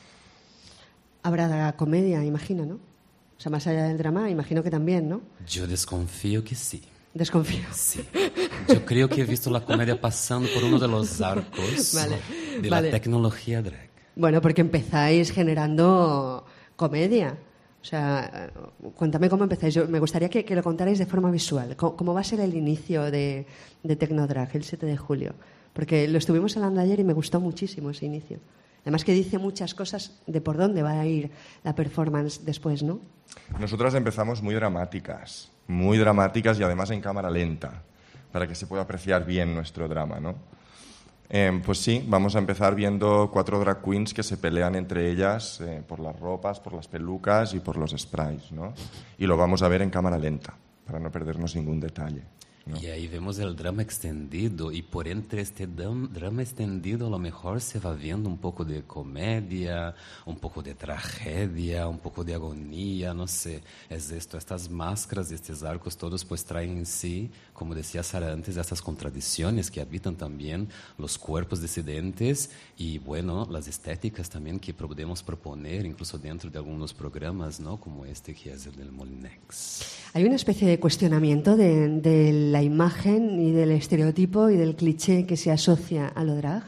Habrá comedia, imagino, ¿no? O sea, más allá del drama, imagino que también, ¿no? Yo desconfío que sí. Desconfío. Sí. Yo creo que he visto la comedia pasando por uno de los arcos de la tecnología drag. Bueno, porque empezáis generando comedia. O sea, cuéntame cómo empezáis. Me gustaría que lo contarais de forma visual. ¿Cómo va a ser el inicio de Tecnodrag, el 7 de julio? Porque lo estuvimos hablando ayer y me gustó muchísimo ese inicio. Además que dice muchas cosas de por dónde va a ir la performance después, ¿no? Nosotras empezamos muy dramáticas y además en cámara lenta, para que se pueda apreciar bien nuestro drama, ¿no? Pues sí, vamos a empezar viendo 4 drag queens que se pelean entre ellas por las ropas, por las pelucas y por los sprays, ¿no? Y lo vamos a ver en cámara lenta, para no perdernos ningún detalle, ¿no? Y ahí vemos el drama extendido, y por entre este drama extendido a lo mejor se va viendo un poco de comedia, un poco de tragedia, un poco de agonía, no sé. Es esto, estas máscaras, estos arcos todos pues traen en sí, como decía Sara antes, estas contradicciones que habitan también los cuerpos disidentes y, bueno, las estéticas también que podemos proponer incluso dentro de algunos programas, ¿no?, como este que es el del Molinex. Hay una especie de cuestionamiento de la imagen y del estereotipo y del cliché que se asocia a lo drag.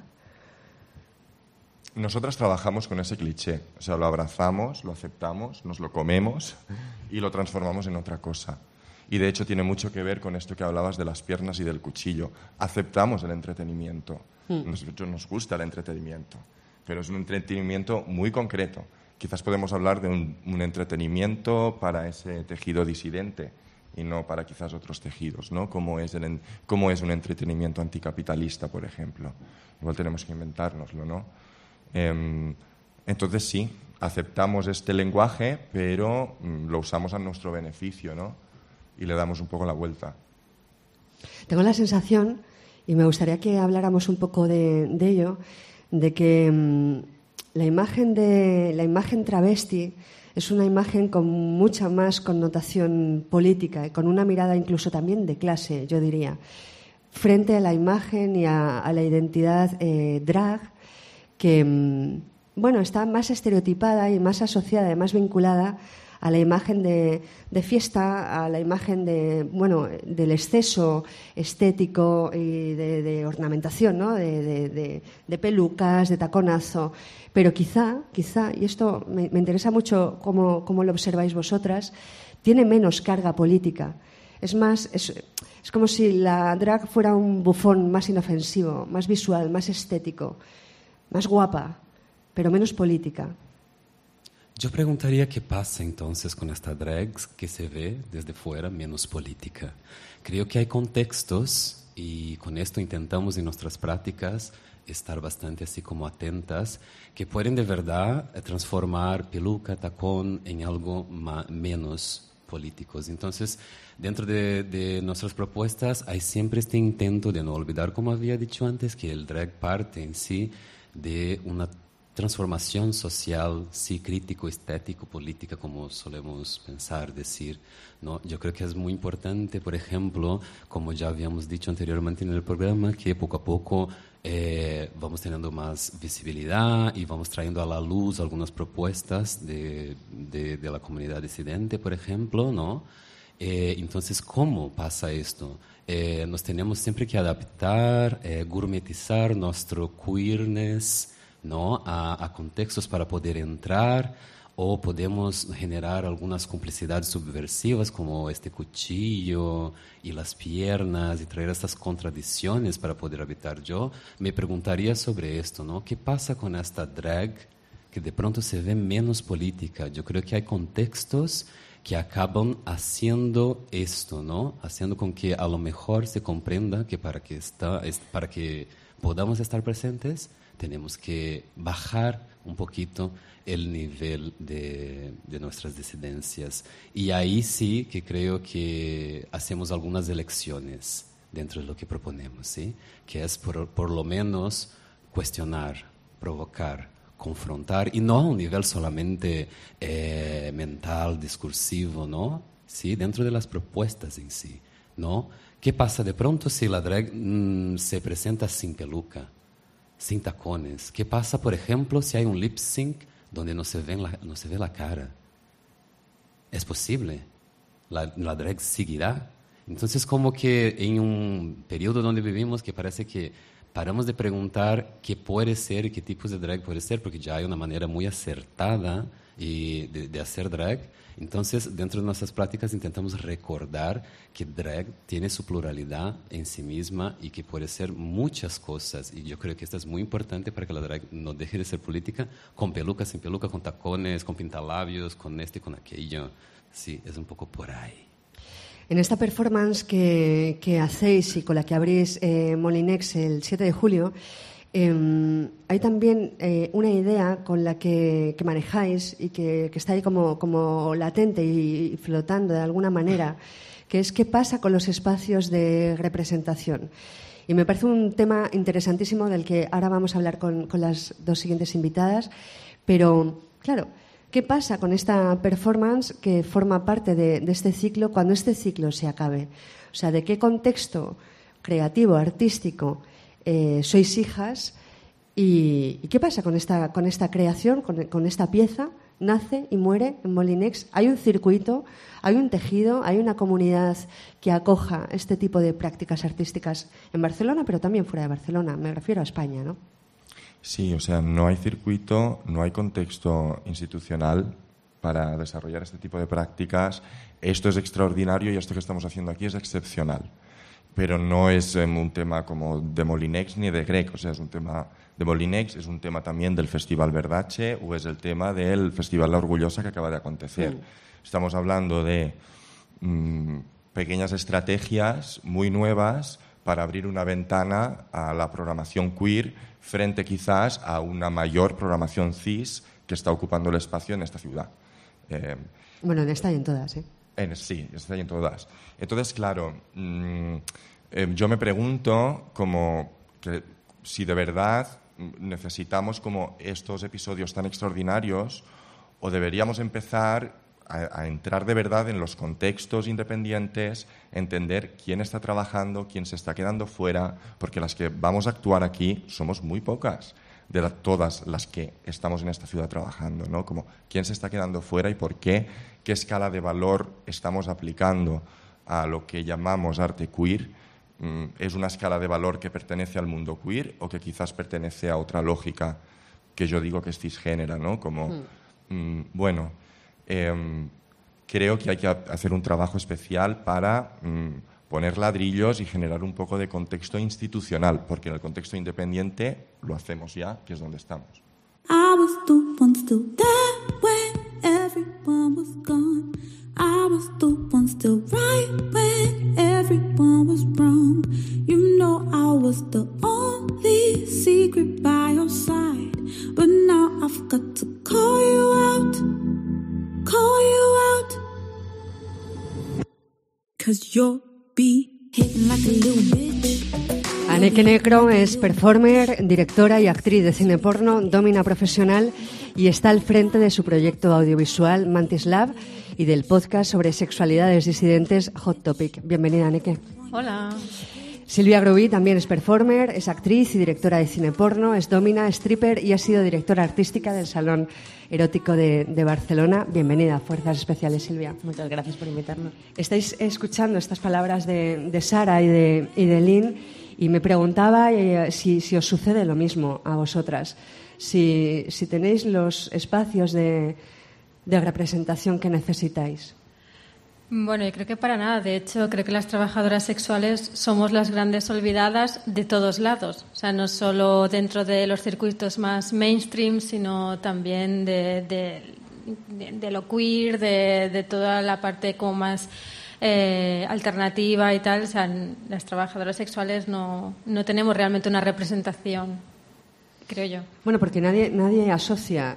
Nosotras trabajamos con ese cliché, o sea, lo abrazamos, lo aceptamos, nos lo comemos y lo transformamos en otra cosa. Y de hecho tiene mucho que ver con esto que hablabas de las piernas y del cuchillo. Aceptamos el entretenimiento, nos gusta el entretenimiento, pero es un entretenimiento muy concreto. Quizás podemos hablar de un entretenimiento para ese tejido disidente y no para quizás otros tejidos, ¿no? Como es un entretenimiento anticapitalista, por ejemplo. Igual tenemos que inventárnoslo, ¿no? Entonces sí, aceptamos este lenguaje, pero lo usamos a nuestro beneficio, ¿no? Y le damos un poco la vuelta. Tengo la sensación, y me gustaría que habláramos un poco de ello, de que la imagen travesti es una imagen con mucha más connotación política y con una mirada incluso también de clase, yo diría, frente a la imagen y a la identidad drag que, bueno, está más estereotipada y más asociada y más vinculada a la imagen de fiesta, a la imagen del exceso estético y de ornamentación, ¿no? de pelucas, de taconazo. Pero quizá, y esto me interesa mucho cómo lo observáis vosotras, tiene menos carga política. Es más, es como si la drag fuera un bufón más inofensivo, más visual, más estético, más guapa, pero menos política. Yo preguntaría qué pasa entonces con esta drag que se ve desde fuera menos política. Creo que hay contextos, y con esto intentamos en nuestras prácticas estar bastante así como atentas, que pueden de verdad transformar peluca, tacón en algo menos políticos. Entonces, dentro de nuestras propuestas hay siempre este intento de no olvidar, como había dicho antes, que el drag parte en sí de una transformación social, sí, crítico, estético, política, como solemos pensar, decir, ¿no? Yo creo que es muy importante, por ejemplo, como ya habíamos dicho anteriormente en el programa, que poco a poco vamos teniendo más visibilidad y vamos trayendo a la luz algunas propuestas de la comunidad disidente, por ejemplo, ¿no? Entonces, ¿cómo pasa esto? Nos tenemos siempre que adaptar, gourmetizar nuestro queerness, ¿no? a contextos para poder entrar, o podemos generar algunas complicidades subversivas como este cuchillo y las piernas y traer estas contradicciones para poder habitar. Yo me preguntaría sobre esto, ¿no? ¿Qué pasa con esta drag que de pronto se ve menos política? Yo creo que hay contextos que acaban haciendo esto, ¿no? Haciendo con que a lo mejor se comprenda que para que podamos estar presentes tenemos que bajar un poquito el nivel de nuestras disidencias. Y ahí sí que creo que hacemos algunas elecciones dentro de lo que proponemos, ¿sí? Que es por lo menos cuestionar, provocar, confrontar, y no a un nivel solamente mental, discursivo, ¿no? ¿Sí? Dentro de las propuestas en sí, ¿no? ¿Qué pasa de pronto si la drag se presenta sin peluca, sin tacones? ¿Qué pasa, por ejemplo, si hay un lip sync donde no se ve la cara? ¿Es posible? ¿La drag seguirá? Entonces, como que en un periodo donde vivimos que parece que paramos de preguntar qué puede ser y qué tipos de drag puede ser, porque ya hay una manera muy acertada de hacer drag. Entonces, dentro de nuestras prácticas intentamos recordar que drag tiene su pluralidad en sí misma y que puede ser muchas cosas. Y yo creo que esto es muy importante para que la drag no deje de ser política, con peluca, sin peluca, con tacones, con pintalabios, con esto y con aquello. Sí, es un poco por ahí. En esta performance que hacéis y con la que abrís Molinex el 7 de julio, hay también una idea con la que manejáis y que está ahí como latente y flotando de alguna manera, que es qué pasa con los espacios de representación. Y me parece un tema interesantísimo del que ahora vamos a hablar con las dos siguientes invitadas, pero claro, ¿qué pasa con esta performance que forma parte de este ciclo cuando este ciclo se acabe? O sea, ¿de qué contexto creativo, artístico sois hijas? ¿Y qué pasa con esta creación, con esta pieza? Nace y muere en Molinex. Hay un circuito, hay un tejido, hay una comunidad que acoja este tipo de prácticas artísticas en Barcelona, pero también fuera de Barcelona. Me refiero a España, ¿no? Sí, o sea, no hay circuito, no hay contexto institucional para desarrollar este tipo de prácticas. Esto es extraordinario y esto que estamos haciendo aquí es excepcional. Pero no es un tema como de Molinex ni de Grec, o sea, es un tema de Molinex, es un tema también del Festival Verdace o es el tema del Festival La Orgullosa que acaba de acontecer. Estamos hablando de pequeñas estrategias muy nuevas para abrir una ventana a la programación queer frente quizás a una mayor programación cis que está ocupando el espacio en esta ciudad. Bueno, en esta y en todas, ¿eh? Sí, está ahí en todas. Entonces, claro, yo me pregunto como que si de verdad necesitamos como estos episodios tan extraordinarios, o deberíamos empezar a entrar de verdad en los contextos independientes, entender quién está trabajando, quién se está quedando fuera, porque las que vamos a actuar aquí somos muy pocas de todas las que estamos en esta ciudad trabajando, ¿no? Como quién se está quedando fuera y por qué escala de valor estamos aplicando a lo que llamamos arte queer. ¿Es una escala de valor que pertenece al mundo queer o que quizás pertenece a otra lógica que yo digo que es cisgénera, ¿no? Como, creo que hay que hacer un trabajo especial para poner ladrillos y generar un poco de contexto institucional, porque en el contexto independiente lo hacemos ya, que es donde estamos. I was the one still there when everyone was gone. I was the one still right when everyone was wrong. You know I was the only secret by your side, but now I've got to call you out, 'cause you're behaving like a little bitch. Anneke Necro es performer, directora y actriz de cine porno, domina profesional y está al frente de su proyecto audiovisual Mantis Lab y del podcast sobre sexualidades disidentes Hot Topic. Bienvenida, Anneke. Hola. Silvia Grubí también es performer, es actriz y directora de cine porno, es domina, stripper y ha sido directora artística del Salón Erótico de Barcelona. Bienvenida a Fuerzas Especiales, Silvia. Muchas gracias por invitarnos. Estáis escuchando estas palabras de Sara y de Lynn y me preguntaba si os sucede lo mismo a vosotras, si tenéis los espacios de representación que necesitáis. Bueno, yo creo que para nada. De hecho, creo que las trabajadoras sexuales somos las grandes olvidadas de todos lados. O sea, no solo dentro de los circuitos más mainstream, sino también de lo queer, de toda la parte como más alternativa y tal. O sea, las trabajadoras sexuales no tenemos realmente una representación, creo yo. Bueno, porque nadie asocia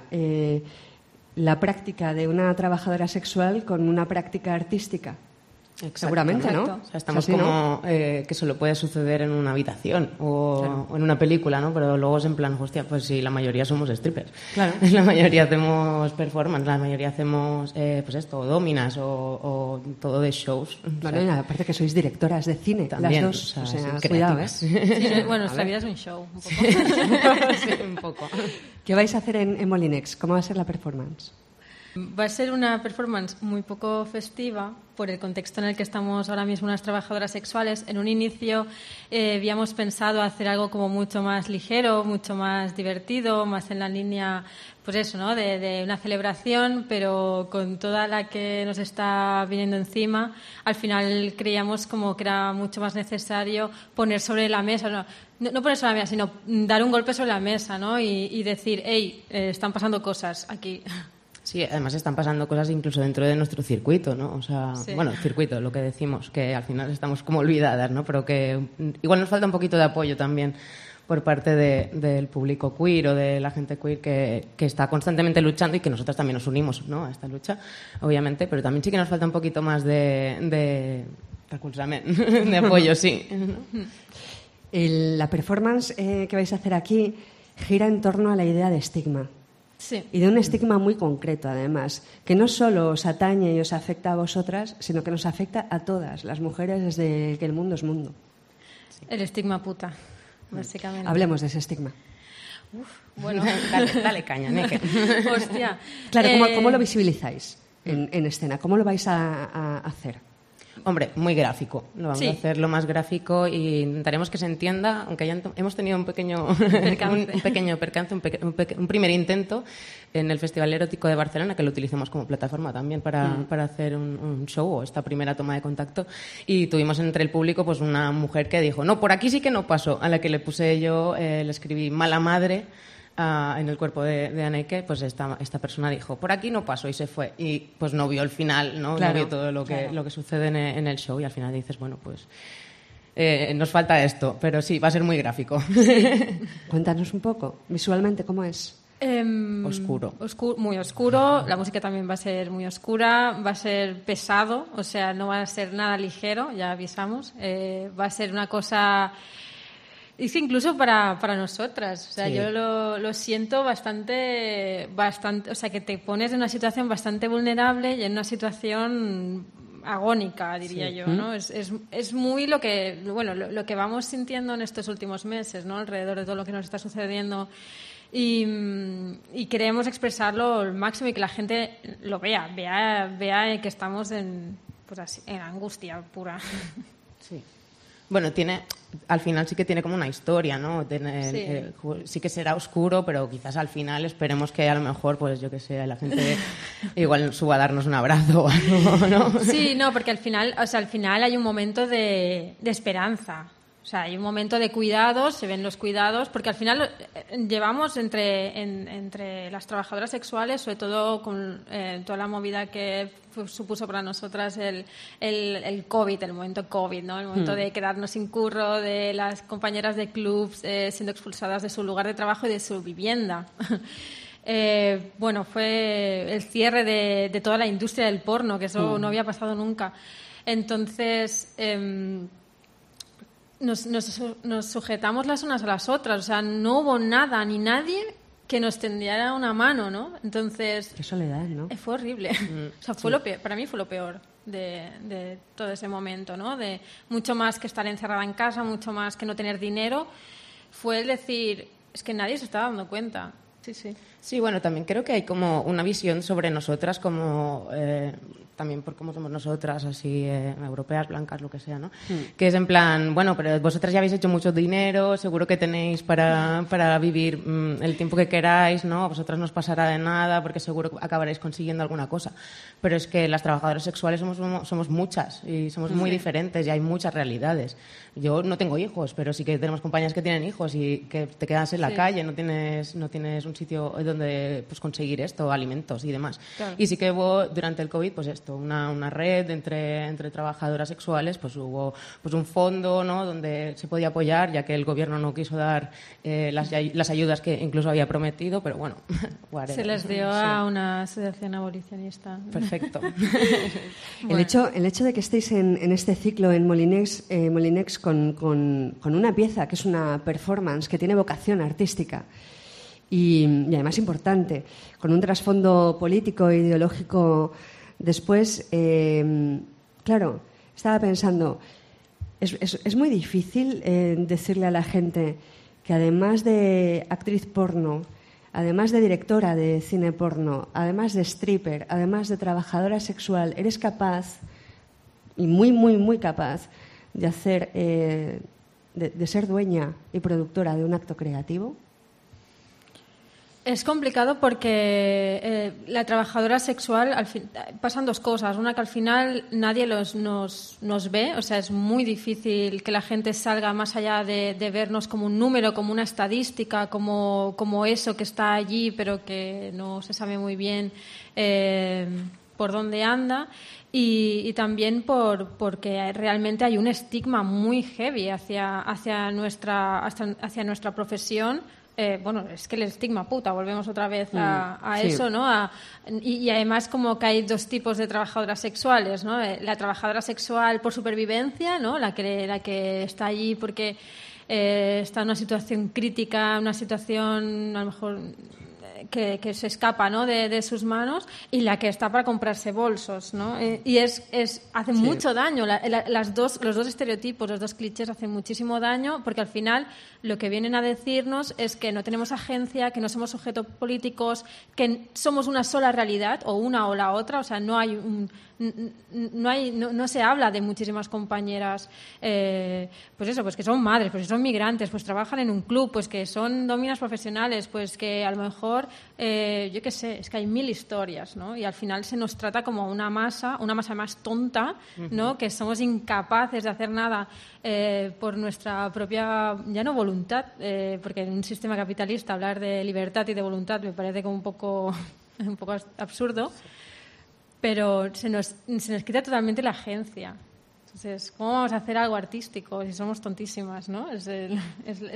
la práctica de una trabajadora sexual con una práctica artística. Seguramente, ¿no? O sea, estamos como que solo puede suceder en una habitación o en una película, ¿no? Pero luego es en plan, hostia, pues sí, la mayoría somos strippers. Claro. La mayoría hacemos performance, la mayoría hacemos, pues esto, dominas o todo de shows. Bueno, y aparte que sois directoras de cine, también, las dos. o sea, Sí, cuidado, ¿eh? Sí, bueno, nuestra vida es un show, un poco. Sí, un poco. ¿Qué vais a hacer en Molinex? ¿Cómo va a ser la performance? Va a ser una performance muy poco festiva por el contexto en el que estamos ahora mismo unas trabajadoras sexuales. En un inicio habíamos pensado hacer algo como mucho más ligero, mucho más divertido, más en la línea, pues eso, ¿no? De una celebración, pero con toda la que nos está viniendo encima, al final creíamos como que era mucho más necesario poner sobre la mesa, no poner sobre la mesa, sino dar un golpe sobre la mesa, ¿no? Y decir, hey, están pasando cosas aquí. Sí, además están pasando cosas incluso dentro de nuestro circuito, ¿no? O sea, sí. Bueno, circuito, lo que decimos, que al final estamos como olvidadas, ¿no? Pero que igual nos falta un poquito de apoyo también por parte del público queer o de la gente queer que está constantemente luchando y que nosotras también nos unimos, ¿no? A esta lucha, obviamente, pero también sí que nos falta un poquito más de apoyo, sí. ¿No? La performance que vais a hacer aquí gira en torno a la idea de estigma. Sí. Y de un estigma muy concreto, además, que no solo os atañe y os afecta a vosotras, sino que nos afecta a todas las mujeres desde que el mundo es mundo. El estigma puta, básicamente. Hablemos de ese estigma. Bueno. dale caña, Anneke. Hostia. Claro, ¿cómo lo visibilizáis en escena? ¿Cómo lo vais a hacer? Hombre, muy gráfico. Lo vamos a hacer lo más gráfico y intentaremos que se entienda, aunque ya hemos tenido un pequeño percance, un primer intento en el Festival Erótico de Barcelona, que lo utilizamos como plataforma también para hacer un show o esta primera toma de contacto. Y tuvimos entre el público pues una mujer que dijo, no, por aquí sí que no pasó, a la que le puse yo, le escribí mala madre, en el cuerpo de Anneke, pues esta persona dijo, por aquí no pasó y se fue. Y pues no vio el final, ¿no? Claro, no vio todo lo que sucede en el show y al final dices, bueno, pues nos falta esto, pero sí, va a ser muy gráfico. Cuéntanos un poco, visualmente, ¿cómo es? Oscuro. Muy oscuro, la música también va a ser muy oscura, va a ser pesado, o sea, no va a ser nada ligero, ya avisamos. Va a ser una cosa Es que incluso para nosotras, o sea, Sí. yo lo siento bastante, o sea, que te pones en una situación bastante vulnerable y en una situación agónica, diría Sí. yo, ¿no? Es muy lo que, bueno, lo que vamos sintiendo en estos últimos meses, ¿no? Alrededor de todo lo que nos está sucediendo. Y queremos expresarlo al máximo y que la gente lo vea que estamos en angustia pura. Sí. Bueno, al final sí que tiene como una historia, ¿no? Sí que será oscuro, pero quizás al final esperemos que a lo mejor, pues yo que sé, la gente igual suba a darnos un abrazo o algo, ¿no? Sí, no, porque al final hay un momento de esperanza. O sea, hay un momento de cuidados, se ven los cuidados, porque al final llevamos entre las trabajadoras sexuales, sobre todo con toda la movida que supuso para nosotras el COVID, el momento COVID, ¿no? El momento de quedarnos sin curro, de las compañeras de clubs siendo expulsadas de su lugar de trabajo y de su vivienda. Bueno, fue el cierre de toda la industria del porno, que eso no había pasado nunca. Entonces... Nos sujetamos las unas a las otras, o sea, no hubo nada ni nadie que nos tendiera una mano, ¿no? Entonces... Qué soledad, ¿no? Fue horrible. O sea, fue lo peor, para mí fue lo peor de todo ese momento, ¿no? De mucho más que estar encerrada en casa, mucho más que no tener dinero, fue el decir, es que nadie se está dando cuenta. Sí, sí. Sí, bueno, también creo que hay como una visión sobre nosotras como... también por cómo somos nosotras, así, europeas, blancas, lo que sea, ¿no? Que es en plan, bueno, pero vosotras ya habéis hecho mucho dinero, seguro que tenéis para vivir el tiempo que queráis, ¿no? A vosotras no os pasará de nada porque seguro que acabaréis consiguiendo alguna cosa. Pero es que las trabajadoras sexuales somos muchas y somos muy diferentes y hay muchas realidades. Yo no tengo hijos, pero sí que tenemos compañeras que tienen hijos y que te quedas en la calle, no tienes un sitio donde pues conseguir esto, alimentos y demás. Claro. Y sí que hubo durante el COVID, pues esto, una red entre trabajadoras sexuales, pues hubo pues un fondo, ¿no? Donde se podía apoyar, ya que el gobierno no quiso dar las ayudas que incluso había prometido, pero bueno, se les dio a una asociación abolicionista. Perfecto. El hecho de que estéis en este ciclo en Molinex con una pieza que es una performance que tiene vocación artística y además importante, con un trasfondo político e ideológico después, claro, estaba pensando, es muy difícil decirle a la gente que además de actriz porno, además de directora de cine porno, además de stripper, además de trabajadora sexual, eres capaz, y muy, muy, muy capaz, de hacer, de ser dueña y productora de un acto creativo. Es complicado porque la trabajadora sexual, pasan dos cosas. Una, que al final nadie nos ve, o sea, es muy difícil que la gente salga más allá de vernos como un número, como una estadística, como eso que está allí, pero que no se sabe muy bien por dónde anda. Y también porque realmente hay un estigma muy heavy hacia nuestra profesión. Bueno, es que el estigma, volvemos otra vez a sí. eso, ¿no? Y además como que hay dos tipos de trabajadoras sexuales, ¿no? La trabajadora sexual por supervivencia, ¿no? La que está allí porque está en una situación crítica, una situación a lo mejor que se escapa, ¿no? de sus manos, y la que está para comprarse bolsos, ¿no? Y hace mucho daño. Los dos estereotipos, los dos clichés hacen muchísimo daño, porque al final lo que vienen a decirnos es que no tenemos agencia, que no somos sujetos políticos, que somos una sola realidad, o una o la otra. O sea, no se habla de muchísimas compañeras, pues eso, pues que son madres, pues que son migrantes, pues trabajan en un club, pues que son dominas profesionales, pues que a lo mejor, yo qué sé, es que hay 1000 historias, ¿no? Y al final se nos trata como una masa más tonta, ¿no? Que somos incapaces de hacer nada por nuestra propia, ya no voluntad, porque en un sistema capitalista hablar de libertad y de voluntad me parece como un poco absurdo. Pero se nos quita totalmente la agencia. Entonces, ¿cómo vamos a hacer algo artístico si somos tontísimas, ¿no?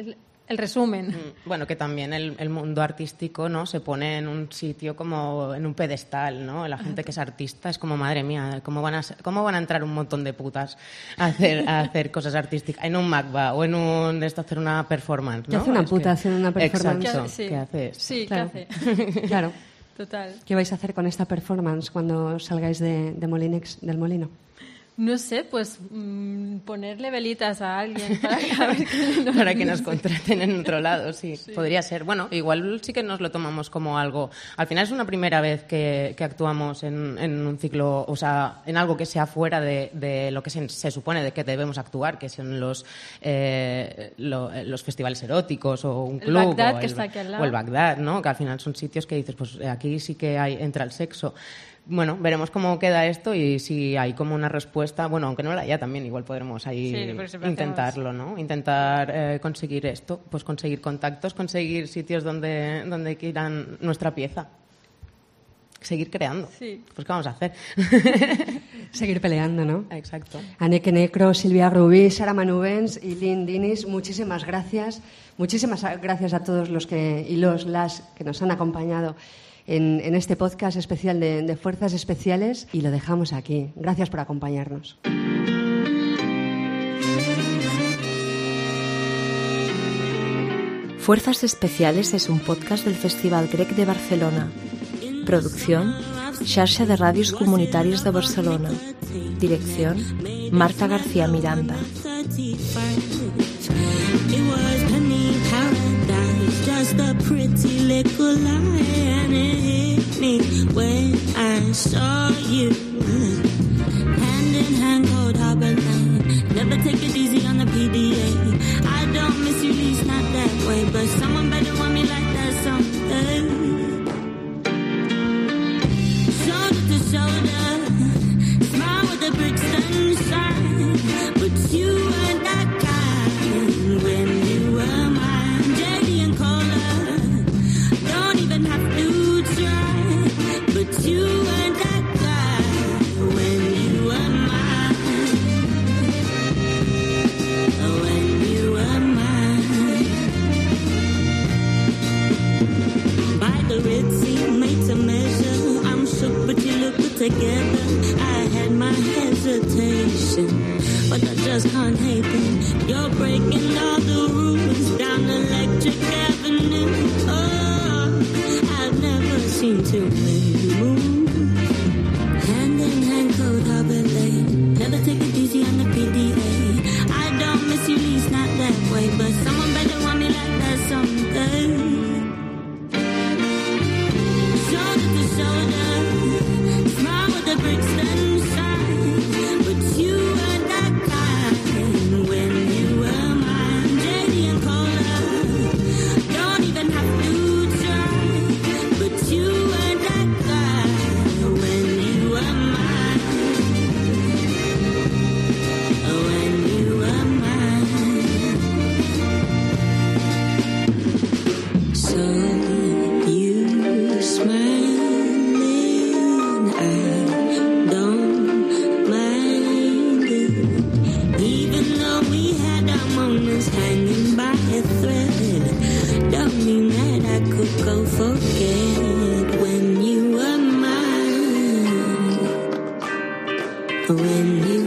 el resumen. Bueno, que también el mundo artístico, ¿no?, se pone en un sitio como en un pedestal, ¿no? La gente que es artista es como, madre mía, ¿cómo van a entrar un montón de putas a hacer cosas artísticas en un MACBA o en un hacer una performance, ¿no? ¿Qué hace una puta haciendo una performance? Exacto. Sí. ¿Qué haces? Sí, Claro. ¿qué hace? Claro. Total. ¿Qué vais a hacer con esta performance cuando salgáis del Molino? No sé, pues ponerle velitas a alguien para que nos contraten en otro lado, sí. Podría ser. Bueno, igual sí que nos lo tomamos como algo. Al final es una primera vez que actuamos en un ciclo, o sea, en algo que sea fuera de lo que se supone de que debemos actuar, que son los festivales eróticos o un club. El Bagdad, que está aquí al lado. O el Bagdad, ¿no? Que al final son sitios que dices, pues aquí sí que entra el sexo. Bueno, veremos cómo queda esto y si hay como una respuesta, bueno, aunque no la haya también, igual podremos ahí intentarlo, ¿no? Intentar conseguir esto, pues conseguir contactos, conseguir sitios donde quieran nuestra pieza. Seguir creando. Sí. Pues ¿qué vamos a hacer? Seguir peleando, ¿no? Exacto. Anneke Necro, Silvia Rubí, Sara Manubens y Lynn Dinis, muchísimas gracias. Muchísimas gracias a todos las que nos han acompañado en este podcast especial de Fuerzas Especiales y lo dejamos aquí. Gracias por acompañarnos. Fuerzas Especiales es un podcast del Festival Grec de Barcelona. Producción, Xarxa de Ràdios Comunitàries de Barcelona. Dirección, Marta García Miranda. Just a pretty little lie, and it hit me when I saw you. Hand in hand, cold harbor line. Never take it easy on the PDA. I don't miss you, least not that way, but someone better want me like that someday. Shoulder to shoulder, smile with the Brixton shine, but you weren't that kind when you were mine. But you weren't that guy when you were mine. When you were mine. By the Ritzy, made to measure. I'm shook, but you look good together. I had my hesitation, but I just can't hate them. You're breaking all the rules down Electric Avenue. Oh, I've never seen too many. Hand in hand, cold harbor lane. Never take it easy on the PDA. I don't miss you, least not that way, but someone better want me like that someday. Shoulder to shoulder, smile with the Brixton shine, but you weren't that kind when you were mine. JD and Cola, don't even have to try, but you weren't that guy when you were mine. When you were mine. So you smiling, I don't mind it. Even though we had our moments hanging by a thread, don't mean that I could go forget when you were mine. When you